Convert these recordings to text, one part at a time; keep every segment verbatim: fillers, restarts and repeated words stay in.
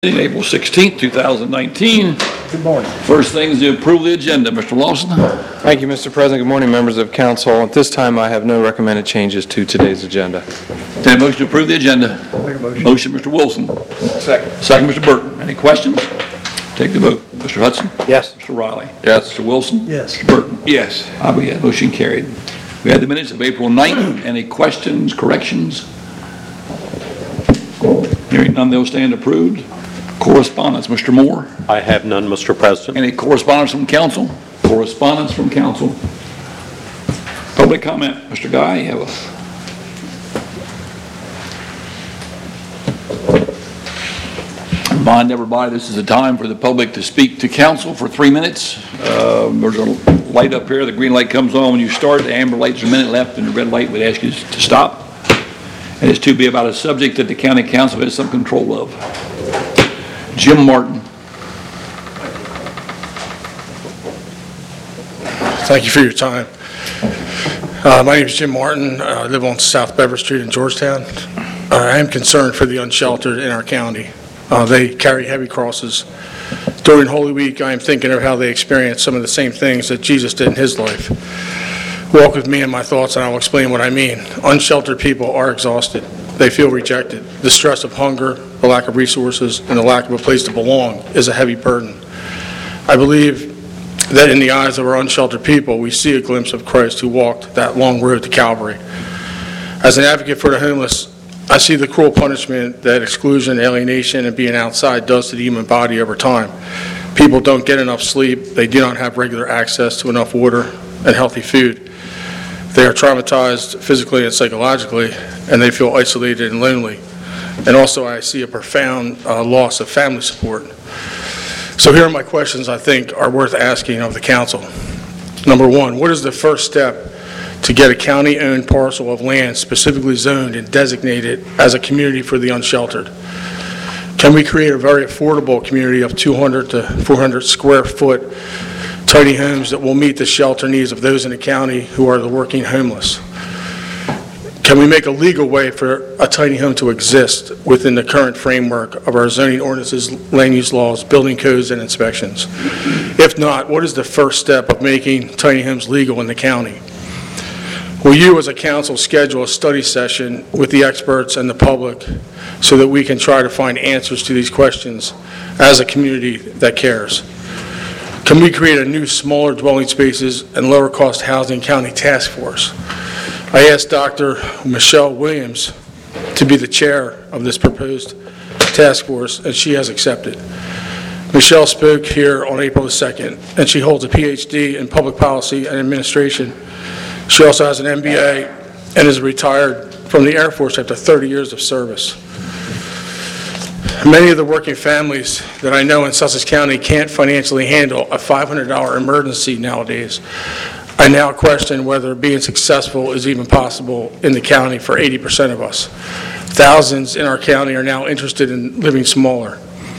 April sixteenth, two thousand nineteen. Good morning. First thing is to approve the agenda. Mister Lawson. Thank you, Mister President. Good morning, members of council. At this time, I have no recommended changes to today's agenda. Take a motion to approve the agenda. Make a motion. Motion, Mister Wilson. Second. Second, Mister Burton. Any questions? Take the vote. Mister Hudson. Yes. Mister Riley. Yes. Mister Wilson. Yes. Mister Burton. Yes. I vote yes. Motion carried. We had the minutes of April ninth. Any questions, corrections? Hearing none, they'll stand approved. Correspondence, Mister Moore. I have none, Mister President. Any Any correspondence from council? Correspondence from council. Public comment, Mister Guy, you have a... Remind everybody, this is a time for the public to speak to council for three minutes. Uh, there's a light up here. The green light comes on when you start. The amber light's a minute left, and the red light would ask you to stop. And it's to be about a subject that the county council has some control of. Jim Martin. Thank you for your time. Uh, my name is Jim Martin. Uh, I live on South Bever Street in Georgetown. Uh, I am concerned for the unsheltered in our county. Uh, they carry heavy crosses. During Holy Week, I am thinking of how they experience some of the same things that Jesus did in his life. Walk with me in my thoughts and I will explain what I mean. Unsheltered people are exhausted. They feel rejected. The stress of hunger, the lack of resources, and the lack of a place to belong is a heavy burden. I believe that in the eyes of our unsheltered people, we see a glimpse of Christ who walked that long road to Calvary. As an advocate for the homeless, I see the cruel punishment that exclusion, alienation, and being outside does to the human body over time. People don't get enough sleep. They do not have regular access to enough water and healthy food. They are traumatized physically and psychologically, and they feel isolated and lonely. And also I see a profound uh, loss of family support. So here are my questions I think are worth asking of the council. Number one, what is the first step to get a county-owned parcel of land specifically zoned and designated as a community for the unsheltered? Can we create a very affordable community of two hundred to four hundred square foot tiny homes that will meet the shelter needs of those in the county who are the working homeless? Can we make a legal way for a tiny home to exist within the current framework of our zoning ordinances, land use laws, building codes, and inspections? If not, what is the first step of making tiny homes legal in the county? Will you as a council schedule a study session with the experts and the public so that we can try to find answers to these questions as a community that cares? Can we create a new smaller dwelling spaces and lower cost housing county task force? I asked Doctor Michelle Williams to be the chair of this proposed task force, and she has accepted. Michelle spoke here on April the second, and she holds a P H D in public policy and administration. She also has an M B A and is retired from the Air Force after thirty years of service. Many of the working families that I know in Sussex County can't financially handle a five hundred dollar emergency nowadays. I now question whether being successful is even possible in the county for eighty percent of us. Thousands in our county are now interested in living smaller.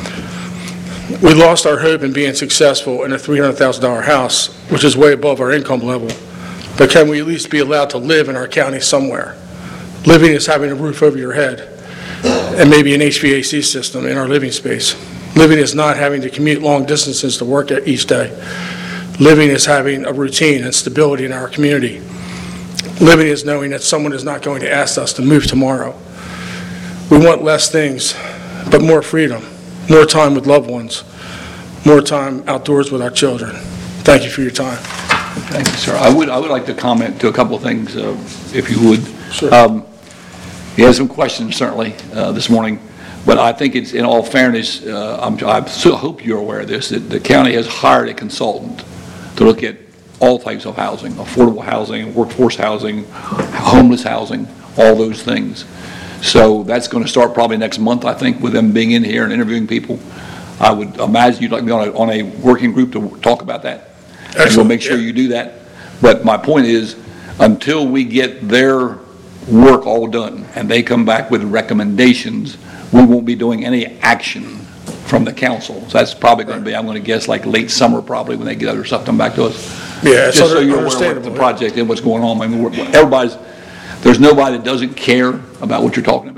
We lost our hope in being successful in a three hundred thousand dollar house, which is way above our income level. But can we at least be allowed to live in our county somewhere? Living is having a roof over your head and maybe an H V A C system in our living space. Living is not having to commute long distances to work each day. Living is having a routine and stability in our community. Living is knowing that someone is not going to ask us to move tomorrow. We want less things, but more freedom, more time with loved ones, more time outdoors with our children. Thank you for your time. Thank you, sir. I would I would like to comment to a couple of things, uh, if you would. Sure. Um, you had some questions, certainly, uh, this morning, but I think it's, in all fairness, uh, I'm, I so hope you're aware of this, that the county has hired a consultant to look at all types of housing, affordable housing, workforce housing, homeless housing, all those things. So that's going to start probably next month, I think, with them being in here and interviewing people. I would imagine you'd like to be on a, on a working group to talk about that. Excellent. And we'll make sure Yeah. you do that. But my point is, until we get their work all done and they come back with recommendations, we won't be doing any action from the council. So that's probably going to be, I'm going to guess, like late summer probably when they get other stuff come back to us. Yeah, it's Just so you're aware of understandable. the project and what's going on. I mean, we're, everybody's, there's nobody that doesn't care about what you're talking about.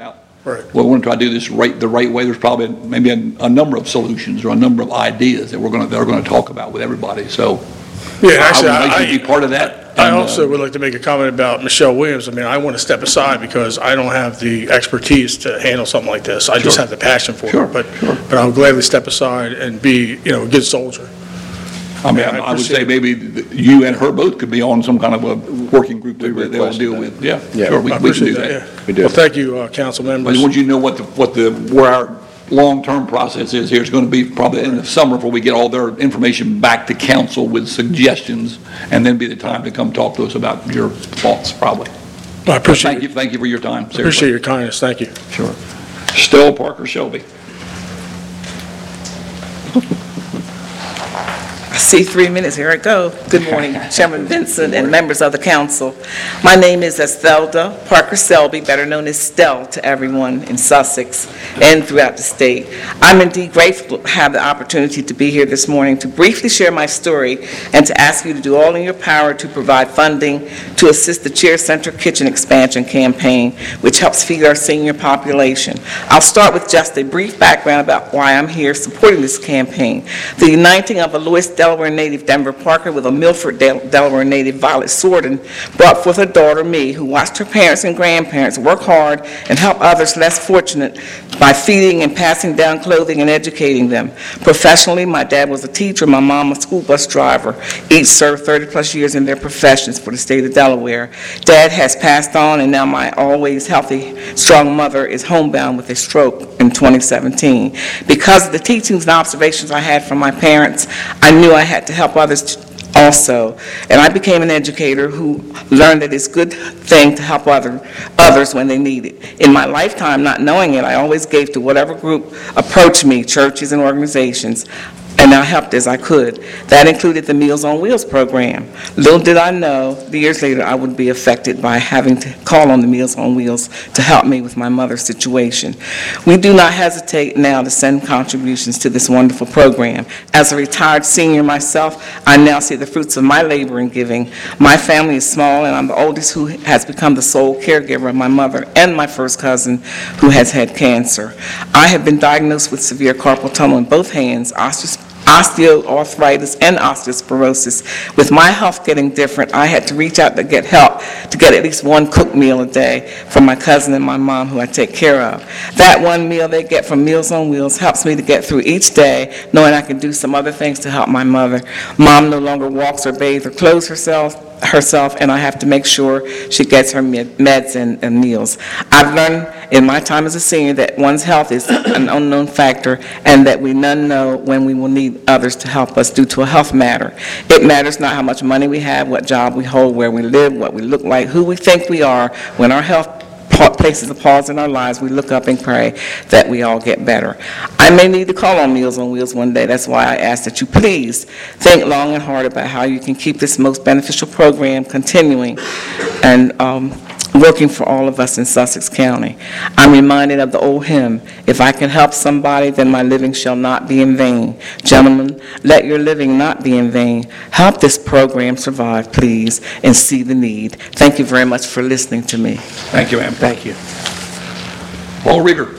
Right. Well, we want to try to do this right, the right way. There's probably maybe a, a number of solutions or a number of ideas that we're going to, that are going to talk about with everybody. So Yeah, actually, I would like I, you to be part of that. I And, uh, also would like to make a comment about Michelle Williams. I mean, I want to step aside because I don't have the expertise to handle something like this. I just Sure. have the passion for Sure, it. But, sure. but I'll gladly step aside and be, you know, a good soldier. I mean, Yeah, I I would say appreciate maybe th- you and her both could be on some kind of a working group that We they'll requested deal that. with. Yeah, Yeah. sure, we I we can do appreciate that, that. yeah. We do. Well, thank you, uh, council But I members. want you to know what the, what the, where our long-term process is here. It's going to be probably in the summer before we get all their information back to council with suggestions, and then be the time to come talk to us about your thoughts, probably. I appreciate Thank you, it. thank you for your time, Appreciate seriously. your kindness. Thank you. Sure. Still Parker Shelby. I see three minutes, here I go. Good morning, Chairman Vincent and members of the council. My name is Estelda Parker Selby, better known as Stell to everyone in Sussex and throughout the state. I'm indeed grateful to have the opportunity to be here this morning to briefly share my story and to ask you to do all in your power to provide funding to assist the Cheer Center Kitchen Expansion Campaign, which helps feed our senior population. I'll start with just a brief background about why I'm here supporting this campaign. The uniting of a Lewis, Delaware native Denver Parker with a Milford, Del- Delaware native Violet Sorden brought forth a daughter, me, who watched her parents and grandparents work hard and help others less fortunate by feeding and passing down clothing and educating them. Professionally, my dad was a teacher, my mom a school bus driver. Each served thirty plus years in their professions for the state of Delaware. Dad has passed on, and now my always healthy, strong mother is homebound with a stroke in twenty seventeen. Because of the teachings and observations I had from my parents, I knew I had to help others also, and I became an educator who learned that it's a good thing to help other, others when they need it. In my lifetime, not knowing it, I always gave to whatever group approached me, churches and organizations, and I helped as I could. That included the Meals on Wheels program. Little did I know, years later, I would be affected by having to call on the Meals on Wheels to help me with my mother's situation. We do not hesitate now to send contributions to this wonderful program. As a retired senior myself, I now see the fruits of my labor and giving. My family is small, and I'm the oldest who has become the sole caregiver of my mother and my first cousin who has had cancer. I have been diagnosed with severe carpal tunnel in both hands, osteoarthritis, osteoarthritis and osteoporosis. With my health getting different, I had to reach out to get help, to get at least one cooked meal a day from my cousin and my mom, who I take care of. That one meal they get from Meals on Wheels helps me to get through each day, knowing I can do some other things to help my mother. Mom no longer walks or bathes or clothes herself, herself, and I have to make sure she gets her med- meds and, and meals. I've learned in my time as a senior that one's health is an unknown factor, and that we none know when we will need others to help us due to a health matter. It matters not how much money we have, what job we hold, where we live, what we look like, who we think we are. When our health places a pause in our lives, we look up and pray that we all get better. I may need to call on Meals on Wheels one day. That's why I ask that you please think long and hard about how you can keep this most beneficial program continuing and um, working for all of us in Sussex County. I'm reminded of the old hymn, if I can help somebody, then my living shall not be in vain. Gentlemen, let your living not be in vain. Help this program survive, please, and see the need. Thank you very much for listening to me. Thank you, ma'am. Thank you. Paul Rieger.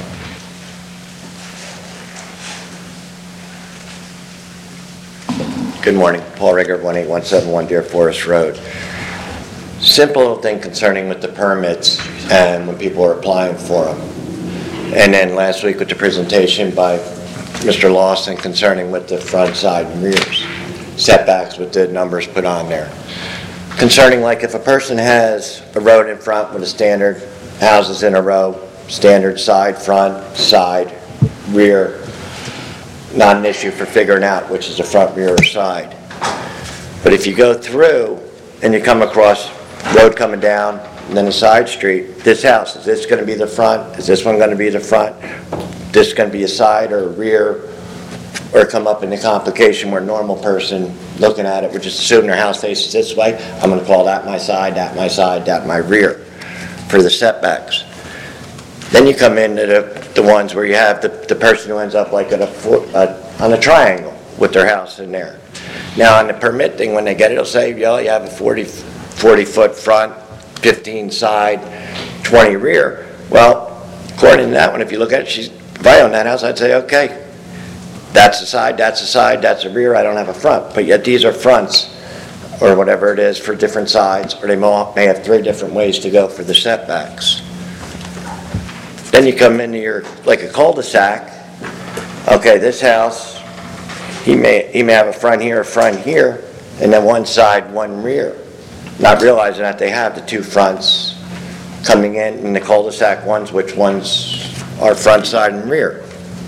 Good morning. Paul Rigger, one eight one seven one Deer Forest Road. Simple thing concerning with the permits and when people are applying for them. And then last week with the presentation by Mister Lawson concerning with the front, side, and rears. Setbacks with the numbers put on there. Concerning like if a person has a road in front with a standard houses in a row, standard side, front, side, rear, not an issue for figuring out which is the front, rear, or side. But if you go through and you come across road coming down and then a side street, this house, is this going to be the front? Is this one going to be the front? This going to be a side or a rear? Or come up in the complication where a normal person looking at it would just assume their house faces this way. I'm going to call that my side, that my side, that my rear for the setbacks. Then you come into the, the ones where you have the, the person who ends up like at a, a on a triangle with their house in there. Now on the permit thing, when they get it, it'll say, you know, you have a forty foot front, fifteen side, twenty rear. Well, according to that one, if you look at it, she's, if I own that house, I'd say, okay, that's the side, that's the side, that's the rear, I don't have a front. But yet these are fronts, or whatever it is, for different sides, or they may have three different ways to go for the setbacks. Then you come into your, like a cul-de-sac, okay, this house, he may, he may have a front here, a front here, and then one side, one rear. Not realizing that they have the two fronts coming in, in the cul-de-sac ones, which ones are front, side, and rear.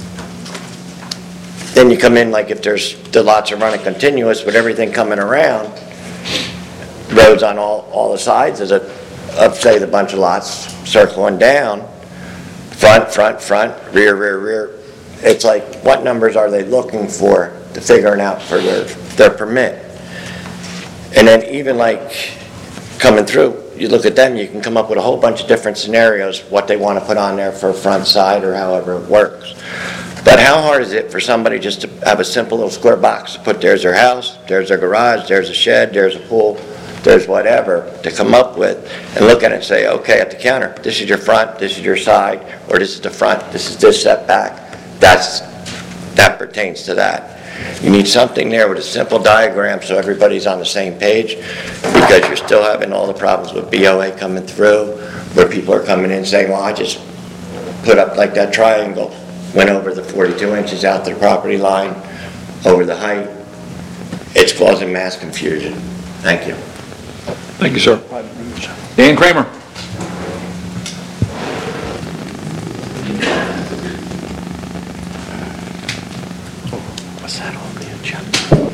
Then you come in, like if there's, the lots are running continuous with everything coming around, roads on all, all the sides of, the, of, say, the bunch of lots circling down, front, front, front, rear, rear, rear. It's like, what numbers are they looking for to figuring out for their, their permit? And then even like coming through, you look at them, you can come up with a whole bunch of different scenarios, what they want to put on there for a front, side, or however it works. But how hard is it for somebody just to have a simple little square box to put, there's their house, there's their garage, there's a shed, there's a pool, there's whatever, to come up with and look at it and say, okay, at the counter, this is your front, this is your side, or this is the front, this is this setback, that's, that pertains to that. You need something there with a simple diagram so everybody's on the same page, because you're still having all the problems with B O A coming through, where people are coming in saying, well, I just put up like that triangle, went over the forty-two inches out to the property line, over the height. It's causing mass confusion. Thank you. Thank you, sir. Dan Kramer. What's that on the agenda?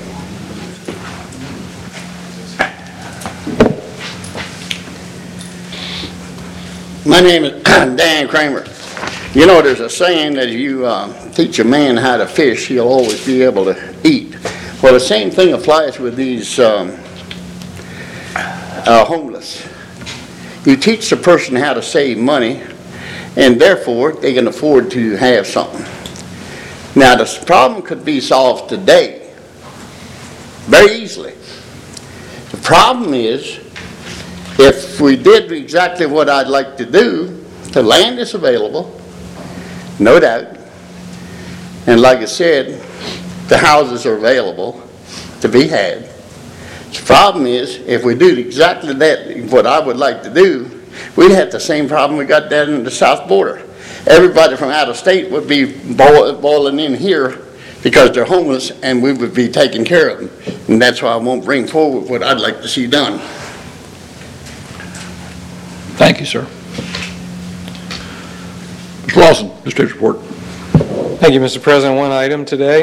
My name is Dan Kramer. You know, there's a saying that you uh, teach a man how to fish, he'll always be able to eat. Well, the same thing applies with these um, uh, homeless. You teach the person how to save money, and therefore they can afford to have something. Now, this problem could be solved today, very easily. The problem is, if we did exactly what I'd like to do, the land is available, no doubt, and like I said, the houses are available to be had. The problem is, if we do exactly that, what I would like to do, we'd have the same problem we got down in the south border. Everybody from out of state would be boiling in here because they're homeless, and we would be taking care of them. And that's why I won't bring forward what I'd like to see done. Thank you, sir. Mister Lawson, District Report. Thank you, Mister President. One item today.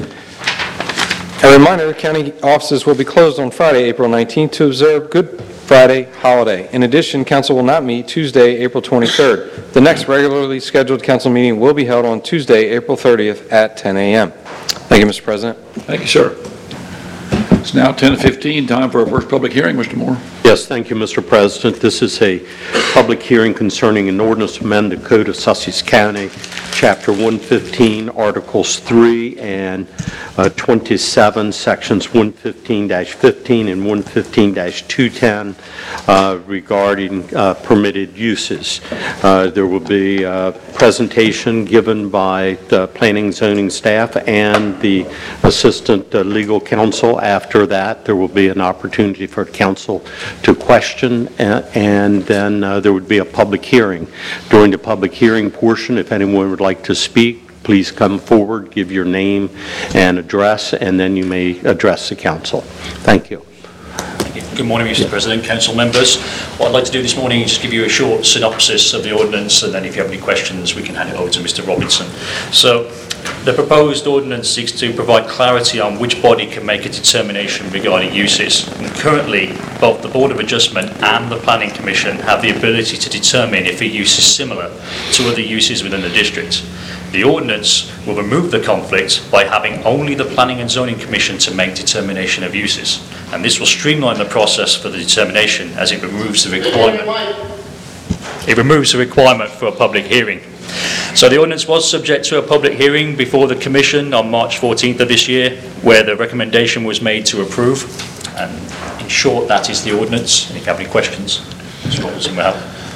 A reminder, county offices will be closed on Friday, April nineteenth, to observe Good Friday holiday. In addition, council will not meet Tuesday, April twenty-third. The next regularly scheduled council meeting will be held on Tuesday, April thirtieth at ten a m Thank you, Mister President. Thank you, sir. It's now ten fifteen, time for our first public hearing, Mister Moore. Yes, thank you, Mister President. This is a public hearing concerning an ordinance to amend the Code of Sussex County, Chapter one fifteen, Articles three and uh, twenty-seven, Sections one fifteen dash fifteen and one fifteen dash two ten uh, regarding uh, permitted uses. Uh, there will be a presentation given by the Planning and Zoning staff and the Assistant uh, Legal Counsel. After that, there will be an opportunity for council to question, and, and then uh, there would be a public hearing. During the public hearing portion, if anyone would like to speak, please come forward, give your name and address, and then you may address the council. Thank you. Good morning, Mister President, council members. What I'd like to do this morning is just give you a short synopsis of the ordinance, and then if you have any questions, we can hand it over to Mister Robinson. So, the proposed ordinance seeks to provide clarity on which body can make a determination regarding uses. And currently, both the Board of Adjustment and the Planning Commission have the ability to determine if a use is similar to other uses within the district. The ordinance will remove the conflict by having only the Planning and Zoning Commission to make determination of uses. And this will streamline the process for the determination, as it removes the requirement. It removes the requirement for a public hearing. So the ordinance was subject to a public hearing before the Commission on March fourteenth of this year, where the recommendation was made to approve. And in short, that is the ordinance. If you have any questions, Mister Robinson will help.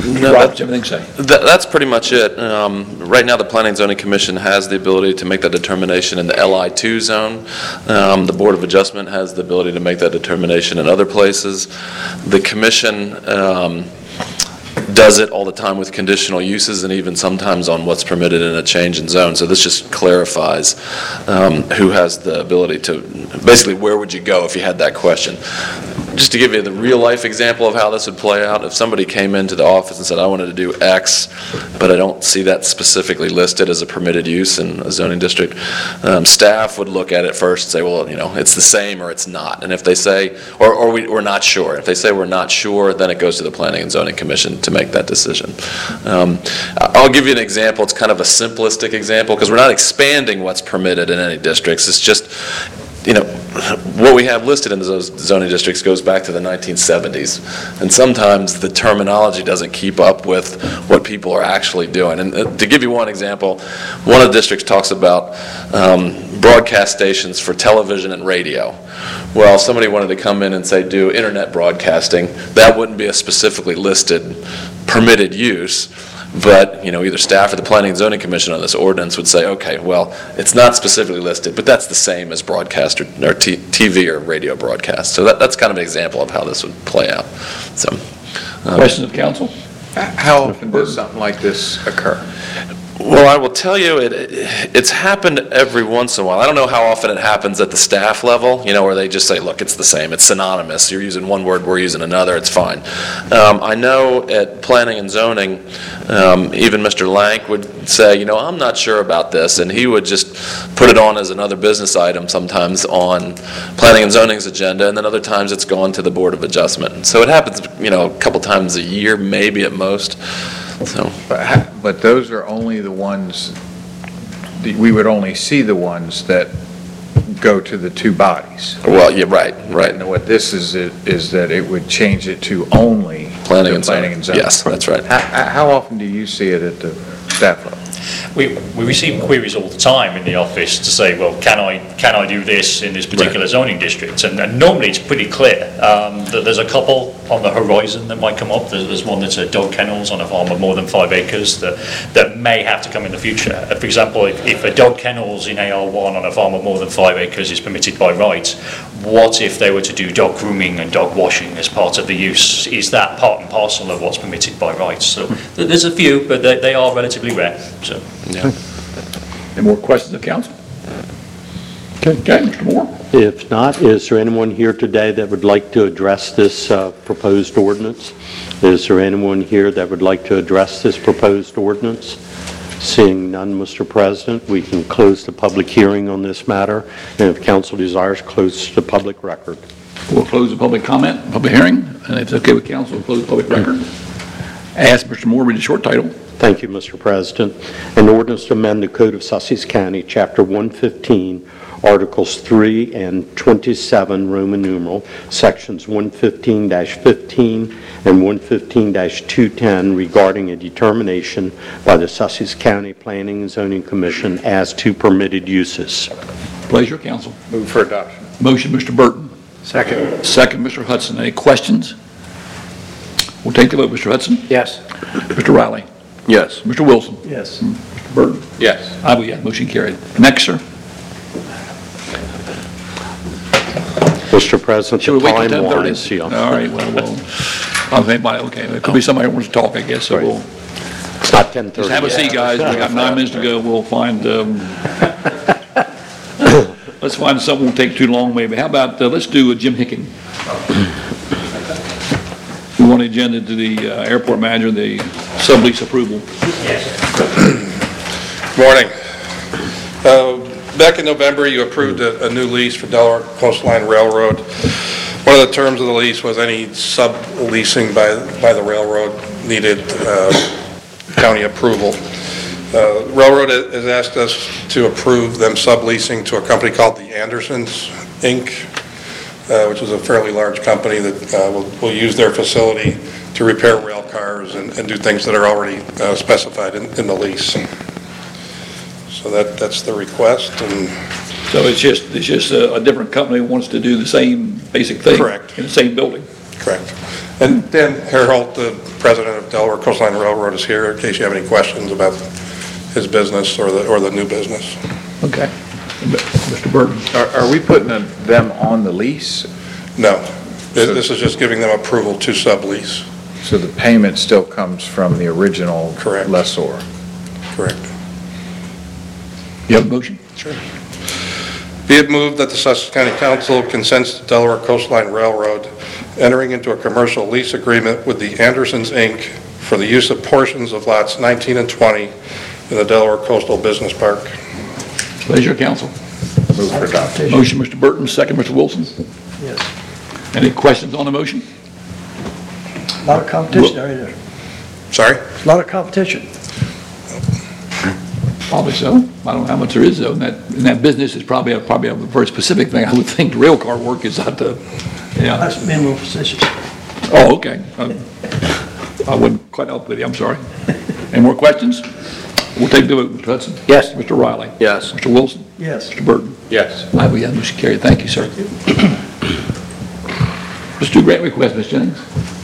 No, Roberts, that- everything say? That, that's pretty much it. Um, Right now, the Planning and Zoning Commission has the ability to make that determination in the L I two zone. Um, The Board of Adjustment has the ability to make that determination in other places. The commission um, does it all the time with conditional uses and even sometimes on what's permitted in a change in zone. So this just clarifies um, who has the ability to, basically, where would you go if you had that question? Just to give you the real-life example of how this would play out, if somebody came into the office and said, I wanted to do X, but I don't see that specifically listed as a permitted use in a zoning district, um, staff would look at it first and say, well, you know, it's the same or it's not. And if they say, or, or we, we're not sure. If they say we're not sure, then it goes to the Planning and Zoning Commission to make that decision. Um, I'll give you an example. It's kind of a simplistic example because we're not expanding what's permitted in any districts. It's just, you know, what we have listed in those zoning districts goes back to the nineteen seventies. And sometimes the terminology doesn't keep up with what people are actually doing. And uh, to give you one example, one of the districts talks about um, broadcast stations for television and radio. Well, if somebody wanted to come in and say do internet broadcasting, that wouldn't be a specifically listed permitted use. But, you know, either staff or the Planning and Zoning Commission on this ordinance would say, okay, well, it's not specifically listed, but that's the same as broadcast or, or t- TV or radio broadcast. So that, that's kind of an example of how this would play out. So, um, Questions of council? How often does something like this occur? Well, I will tell you, it, it's happened every once in a while. I don't know how often it happens at the staff level, you know, where they just say, look, it's the same, it's synonymous. You're using one word, we're using another, it's fine. Um, I know at Planning and Zoning, um, even Mister Lank would say, you know, I'm not sure about this, and he would just put it on as another business item sometimes on Planning and Zoning's agenda, and then other times it's gone to the Board of Adjustment. So it happens, you know, a couple times a year, maybe at most. So. But, ha- but those are only the ones, that we would only see the ones that go to the two bodies. Well, yeah, right, right. And what this is, is that it would change it to only Planning the and planning zoning. and zoning. Yes, that's right. How, how often do you see it at the staff level? We, we receive queries all the time in the office to say, well, can I can I do this in this particular Right. zoning district? And, and normally it's pretty clear. Um, that there's a couple on the horizon that might come up. There's, there's one that's a dog kennels on a farm of more than five acres that, that may have to come in the future. Uh, For example, if, if a dog kennels in A R one on a farm of more than five acres is permitted by right, what if they were to do dog grooming and dog washing as part of the use? Is that part and parcel of what's permitted by right? So th- there's a few, but they, they are relatively rare. So. Yeah. Any more questions of council? Okay, Mister Moore? If not, is there anyone here today that would like to address this uh, proposed ordinance? Is there anyone here that would like to address this proposed ordinance? Seeing none, Mister President, we can close the public hearing on this matter, and if council desires, close the public record. We'll close the public comment, public hearing, and if it's okay with council, we'll close the public record. Ask Mister Moore, read the short title. Thank you, Mister President. An ordinance to amend the Code of Sussex County, Chapter one fifteen, Articles three and twenty-seven, Roman numeral, Sections one fifteen dash fifteen and one fifteen dash two ten regarding a determination by the Sussex County Planning and Zoning Commission as to permitted uses. Pleasure, council. Move for adoption. Motion, Mister Burton. Second. Second, Mister Hudson. Any questions? We'll take the vote. Mister Hudson? Yes. Mister Riley? Yes. Mister Wilson? Yes. Mister Burton? Yes. I vote yes. Motion carried. Next, sir. Mister President, Should we the wait till ten thirty? time-wise, yeah. All right, well, well, I think anybody, okay, there could be somebody who wants to talk, I guess, so we'll, It's not ten thirty just have a seat, guys, we got nine minutes to go, we'll find, um, let's find something won't take too long, maybe. How about, uh, let's do a Jim Hicken. We want the agenda to the uh, airport manager, the sublease approval. Morning. Uh, Back in November, you approved a, a new lease for Delaware Coastline Railroad. One of the terms of the lease was any subleasing by, by the railroad needed uh, county approval. Uh, Railroad has asked us to approve them subleasing to a company called the Andersons, Incorporated, uh, which is a fairly large company that uh, will, will use their facility to repair rail cars and, and do things that are already uh, specified in, in the lease. So that, that's the request, and So it's just, it's just a, a different company wants to do the same basic thing. Correct. In the same building. correct. And Dan Harold, the president of Delaware Coastline Railroad, is here in case you have any questions about his business or the, or the new business. Okay. Mister Burton? Are, are we putting them- them on the lease? No, This this is just giving them approval to sublease. So the payment still comes from the original Correct. lessor? Correct. You have a motion? Sure. Be it moved that the Sussex County Council consents to Delaware Coastline Railroad entering into a commercial lease agreement with the Andersons, Incorporated for the use of portions of lots nineteen and twenty in the Delaware Coastal Business Park. Pleasure, council. Move for adoption. Motion, Mister Burton, second, Mister Wilson. Yes. Any questions on the motion? A lot of competition out there. Sorry? A lot of competition. Probably so. I don't know how much there is, though. In that, in that business, it's probably, a- probably a very specific thing. I would think rail car work is not the, yeah. That's minimum positions. Oh, okay. Uh, I wouldn't quite help with you, I'm sorry. Any more questions? We'll take the vote, Mister Hudson. Yes. Mister Riley. Yes. Mister Wilson. Yes. Mister Burton. Yes. I will, yeah, motion carried. Thank you, sir. Let's do grant request, Miz Jennings.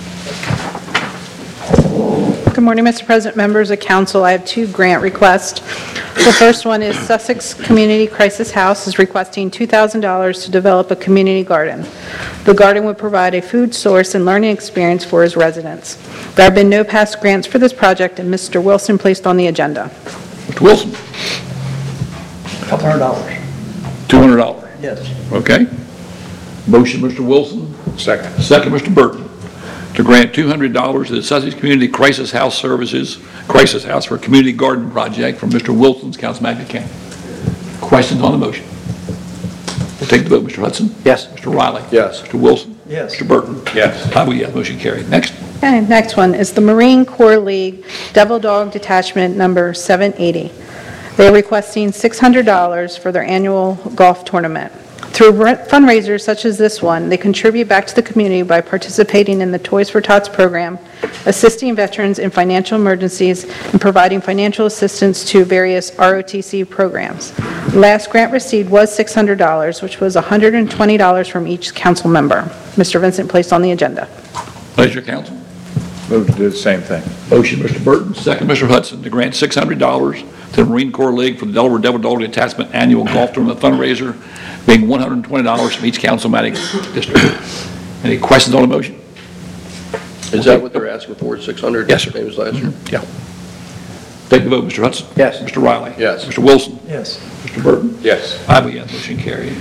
Good morning, Mister President, members of council. I have two grant requests. The first one is Sussex Community Crisis House is requesting two thousand dollars to develop a community garden. The garden would provide a food source and learning experience for his residents. There have been no past grants for this project, and Mister Wilson placed on the agenda. Mister Wilson, Couple hundred dollars. two hundred dollars. Yes. Okay. Motion, Mister Wilson. Second. Second, Mister Burton, to grant two hundred dollars to the Sussex Community Crisis House Services, Crisis House for a Community Garden Project from Mister Wilson's Councilman County. Questions on the motion? We'll take the vote. Mister Hudson? Yes. Mister Riley? Yes. Mister Wilson? Yes. Mister Burton? Yes. I will, yes, motion carried. Next. Okay, next one is the Marine Corps League Devil Dog Detachment Number seven eighty. They're requesting six hundred dollars for their annual golf tournament. Through fundraisers such as this one, they contribute back to the community by participating in the Toys for Tots program, assisting veterans in financial emergencies, and providing financial assistance to various R O T C programs. Last grant received was six hundred dollars, which was one hundred twenty dollars from each council member. Mister Vincent placed on the agenda. Pleasure, council. Move to do the same thing. Motion, Mister Burton, second, Mister Hudson, to grant six hundred dollars to the Marine Corps League for the Delaware Devil Dog Detachment Annual Golf Tournament fundraiser, being one hundred twenty dollars from each councilmatic district. Any questions on the motion? Is that what they're asking for, six hundred? Yes, sir. Same as last year? Yeah. Take the vote, Mister Hudson. Yes. Mister Riley. Yes. Mister Wilson. Yes. Mister Burton. Yes. I will, yes, motion carried.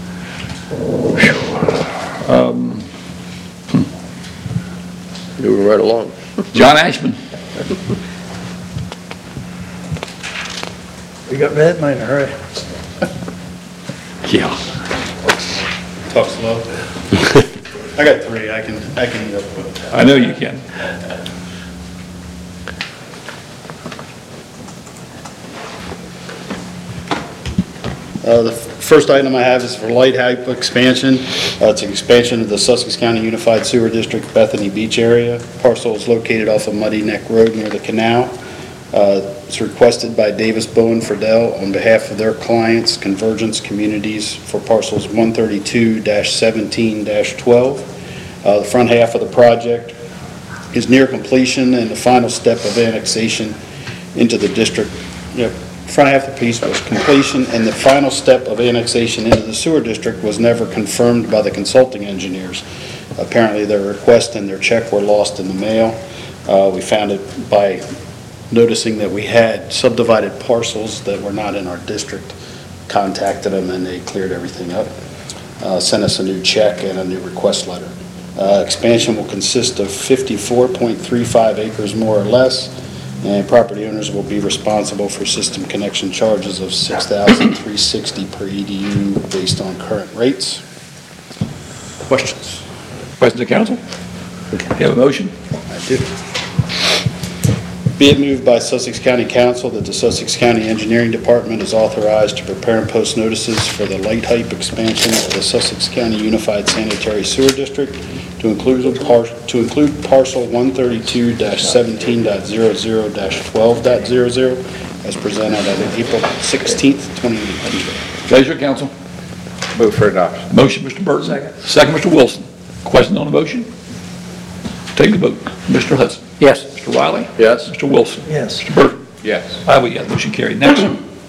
Um, Moving right along. John Ashman. We got red money in a hurry. Yeah. Talk slow. I got three, I can, I can go with that. I know you can. Uh, The first item I have is for Light Hype expansion. Uh, It's an expansion of the Sussex County Unified Sewer District Bethany Beach area. Parcel is located off of Muddy Neck Road near the canal. Uh, It's requested by Davis Bowen Friedel on behalf of their clients, Convergence Communities, for parcels one thirty-two seventeen twelve. Uh, The front half of the project is near completion, and the final step of annexation into the district. Yep. Front half of the piece was completion, and the final step of annexation into the sewer district was never confirmed by the consulting engineers. Apparently, their request and their check were lost in the mail. Uh, We found it by noticing that we had subdivided parcels that were not in our district, contacted them, and they cleared everything up. Uh, Sent us a new check and a new request letter. Uh, Expansion will consist of fifty-four point three five acres more or less, and property owners will be responsible for system connection charges of six thousand three hundred sixty dollars per E D U based on current rates. Questions? Questions of council? You have a motion? I do. Be it moved by Sussex County Council that the Sussex County Engineering Department is authorized to prepare and post notices for the Light Hype expansion of the Sussex County Unified Sanitary Sewer District to include a par- to include parcel one thirty-two seventeen twelve as presented on April sixteenth, twenty eighteen. Pleasure, council. Move for adoption. Motion, Mister Burton. Second. Second, Mister Wilson. Question on the motion? Take the vote. Mister Hudson? Yes. Mister Wiley? Yes. Mister Wilson? Yes. Mister Burton? Yes. I vote yes, motion carried. Next.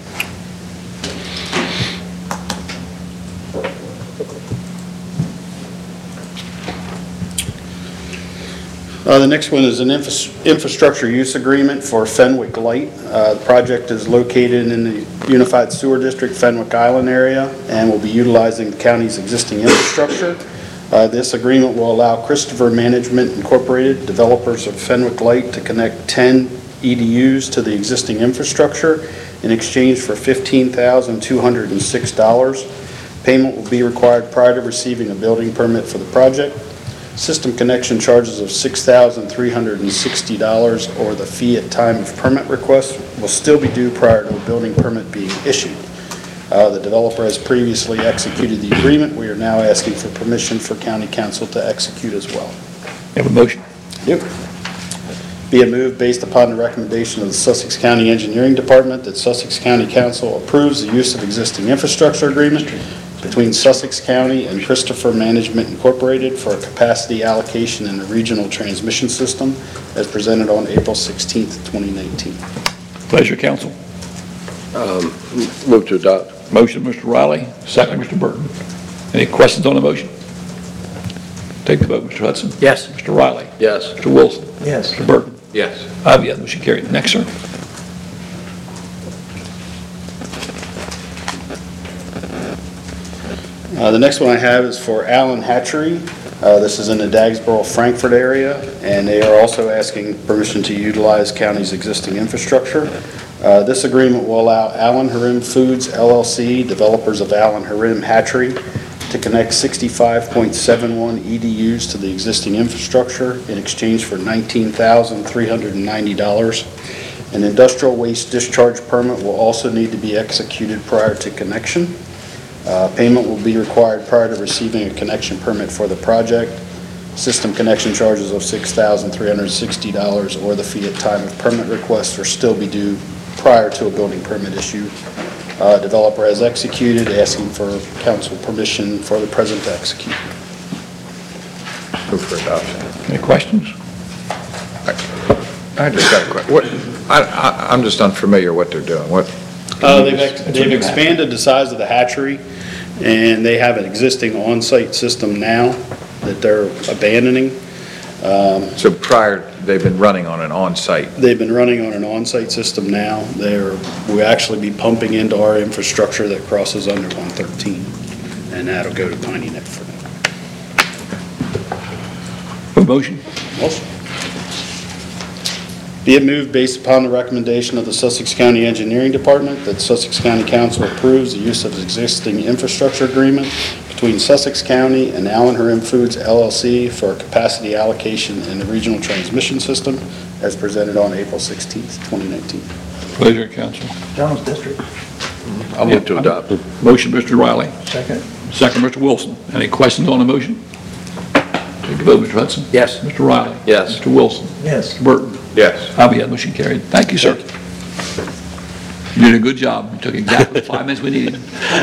Uh, The next one is an infras- infrastructure use agreement for Fenwick Light. Uh, The project is located in the Unified Sewer District, Fenwick Island area, and will be utilizing the county's existing infrastructure. Uh, This agreement will allow Christopher Management Incorporated, developers of Fenwick Light, to connect ten E D Us to the existing infrastructure in exchange for fifteen thousand two hundred six dollars. Payment will be required prior to receiving a building permit for the project. System connection charges of six thousand three hundred sixty dollars or the fee at time of permit request will still be due prior to a building permit being issued. Uh, The developer has previously executed the agreement. We are now asking for permission for county council to execute as well. Have a motion? Yep. Be it moved based upon the recommendation of the Sussex County Engineering Department that Sussex County Council approves the use of existing infrastructure agreement between Sussex County and Christopher Management Incorporated for a capacity allocation in the regional transmission system as presented on April sixteenth, twenty nineteen. Pleasure, council. Um, Move to adopt. Motion, Mister Riley, second, Mister Burton. Any questions on the motion? Take the vote, Mister Hudson. Yes. Mister Riley. Yes. Mister Wilson. Yes. Mister Burton. Yes. I vote yes, motion carried. Next, sir. Uh, The next one I have is for Allen Hatchery. Uh, This is in the Dagsboro, Frankfurt area, and they are also asking permission to utilize county's existing infrastructure. Uh, This agreement will allow Allen Harim Foods L L C, developers of Allen Harim Hatchery, to connect sixty-five point seven one E D Us to the existing infrastructure in exchange for nineteen thousand three hundred ninety dollars. An industrial waste discharge permit will also need to be executed prior to connection. Uh, Payment will be required prior to receiving a connection permit for the project. System connection charges of six thousand three hundred sixty dollars or the fee at time of permit request will still be due prior to a building permit issue. Uh, Developer has executed, asking for council permission for the president to execute. Move for adoption. Any questions? I just got a question. What, I, I, I'm just unfamiliar what they're doing. What? Uh, They've ex- they've expanded the size of the hatchery, and they have an existing on-site system now that they're abandoning. Um, So prior, they've been running on an on-site. They've been running on an on-site system now. They're, we actually be pumping into our infrastructure that crosses under one thirteen, and that'll go to Piney Neck for now. A motion? Motion. Be it moved based upon the recommendation of the Sussex County Engineering Department that Sussex County Council approves the use of existing infrastructure agreement between Sussex County and Allen Harim Foods L L C for a capacity allocation in the regional transmission system as presented on April sixteenth, twenty nineteen. Pleasure, council. Jones District. I'll move to adopt. Motion, Mister Riley. Second. Second, Mister Wilson. Any questions on the motion? Take the vote, Mister Hudson. Yes. Mister Riley. Yes. Mister Wilson. Yes. Mister Burton. Yes. I'll be at motion carried. Thank you, sir. You did a good job. You took exactly the five minutes we needed.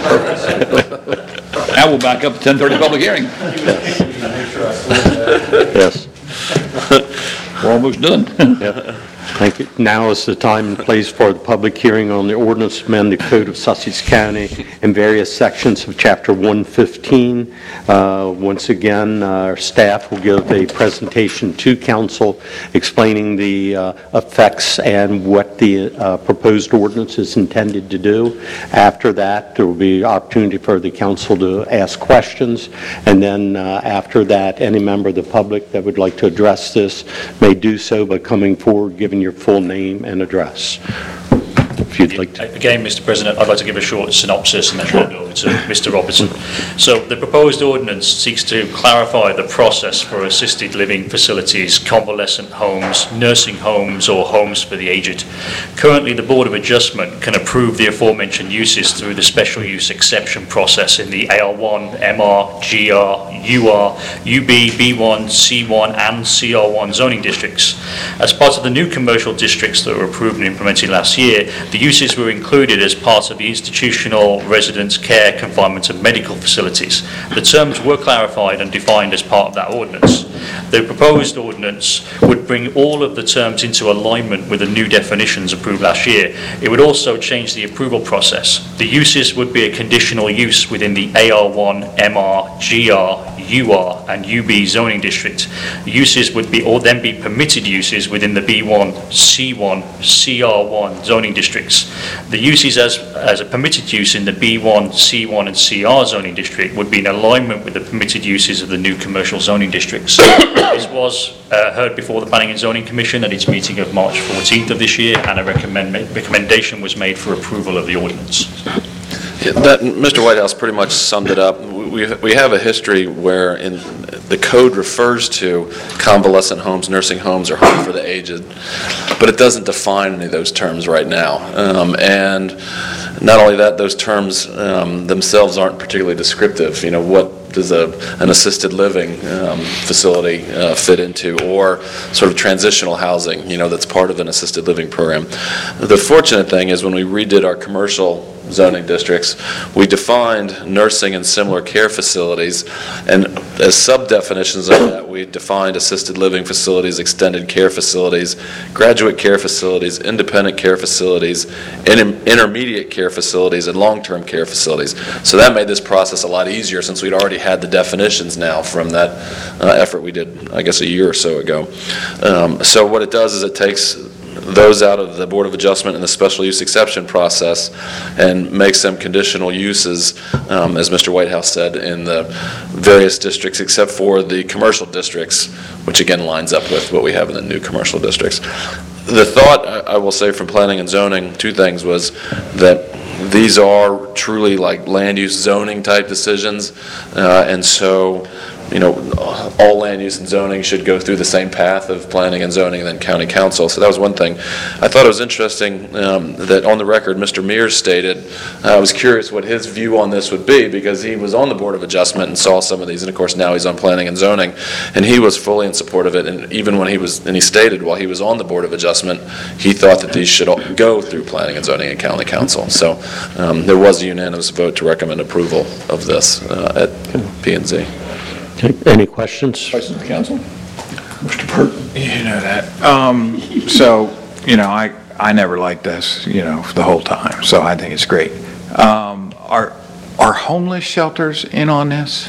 Now we'll back up to ten thirty public hearing. Yes. We're almost done. Yep. Thank you. Now is the time and place for the public hearing on the ordinance to amend the Code of Sussex County in various sections of Chapter one fifteen. Uh, Once again, uh, our staff will give a presentation to council explaining the uh, effects and what the uh, proposed ordinance is intended to do. After that, there will be opportunity for the council to ask questions, and then uh, after that, any member of the public that would like to address this may do so by coming forward, giving your full name and address. If you'd like to. Again, Mister President, I'd like to give a short synopsis and then hand over to Mister Robertson. So the proposed ordinance seeks to clarify the process for assisted living facilities, convalescent homes, nursing homes, or homes for the aged. Currently, the Board of Adjustment can approve the aforementioned uses through the special use exception process in the A R one, M R, G R, U R, U B, B one, C one, and C R one zoning districts. As part of the new commercial districts that were approved and implemented last year, the uses were included as part of the institutional residence care, confinement and medical facilities. The terms were clarified and defined as part of that ordinance. The proposed ordinance would bring all of the terms into alignment with the new definitions approved last year. It would also change the approval process. The uses would be a conditional use within the A R one, M R, G R, U R and U B zoning district. Uses would be or then be permitted uses within the B one, C one, C R one zoning districts. The uses as, as a permitted use in the B one, C one and C R zoning district would be in alignment with the permitted uses of the new commercial zoning districts. This was uh, heard before the Planning and Zoning Commission at its meeting of March fourteenth of this year, and a recommend, recommendation was made for approval of the ordinance. Yeah, that, Mister Whitehouse pretty much summed it up. We, we have a history where in, the code refers to convalescent homes, nursing homes, or home for the aged, but it doesn't define any of those terms right now. Um, and not only that, those terms um, themselves aren't particularly descriptive. You know, what does a, an assisted living um, facility uh, fit into, or sort of transitional housing, you know, that's part of an assisted living program. The fortunate thing is when we redid our commercial zoning districts, we defined nursing and similar care facilities, and as sub-definitions of that, we defined assisted living facilities, extended care facilities, graduate care facilities, independent care facilities, inter intermediate care facilities, and long-term care facilities. So that made this process a lot easier since we'd already had the definitions now from that uh, effort we did, I guess, a year or so ago. Um, so what it does is it takes those out of the Board of Adjustment and the special use exception process and makes them conditional uses, um, as Mister Whitehouse said, in the various districts except for the commercial districts, which again lines up with what we have in the new commercial districts. The thought, I will say, from planning and zoning, two things, was that these are truly like land use zoning type decisions, uh, and so you know, all land use and zoning should go through the same path of planning and zoning and then county council. So that was one thing. I thought it was interesting um, that on the record, Mister Mears stated, uh, I was curious what his view on this would be, because he was on the Board of Adjustment and saw some of these, and of course now he's on planning and zoning, and he was fully in support of it. And even when he was, and he stated while he was on the Board of Adjustment, he thought that these should all go through planning and zoning and county council. So um, there was a unanimous vote to recommend approval of this uh, at P and Z. Okay. Any questions? Questions of the council? Mister Pert? You know that. Um, so, you know, I, I never liked this, you know, the whole time, so I think it's great. Um, are, are homeless shelters in on this?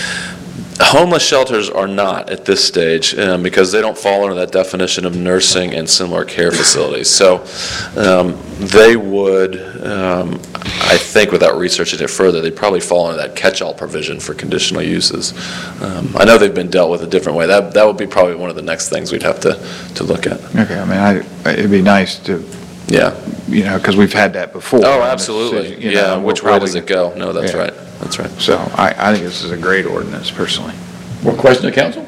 Homeless shelters are not at this stage um, because they don't fall under that definition of nursing and similar care facilities. So um, they would, um, I think without researching it further, they'd probably fall under that catch-all provision for conditional uses. Um, I know they've been dealt with a different way. That, that would be probably one of the next things we'd have to, to look at. Okay, I mean, I, it'd be nice to, yeah, you know, because we've had that before. Oh, absolutely. You know, yeah, which way does it go? No, that's yeah. right. That's right. So I, I think this is a great ordinance, personally. More questions of council?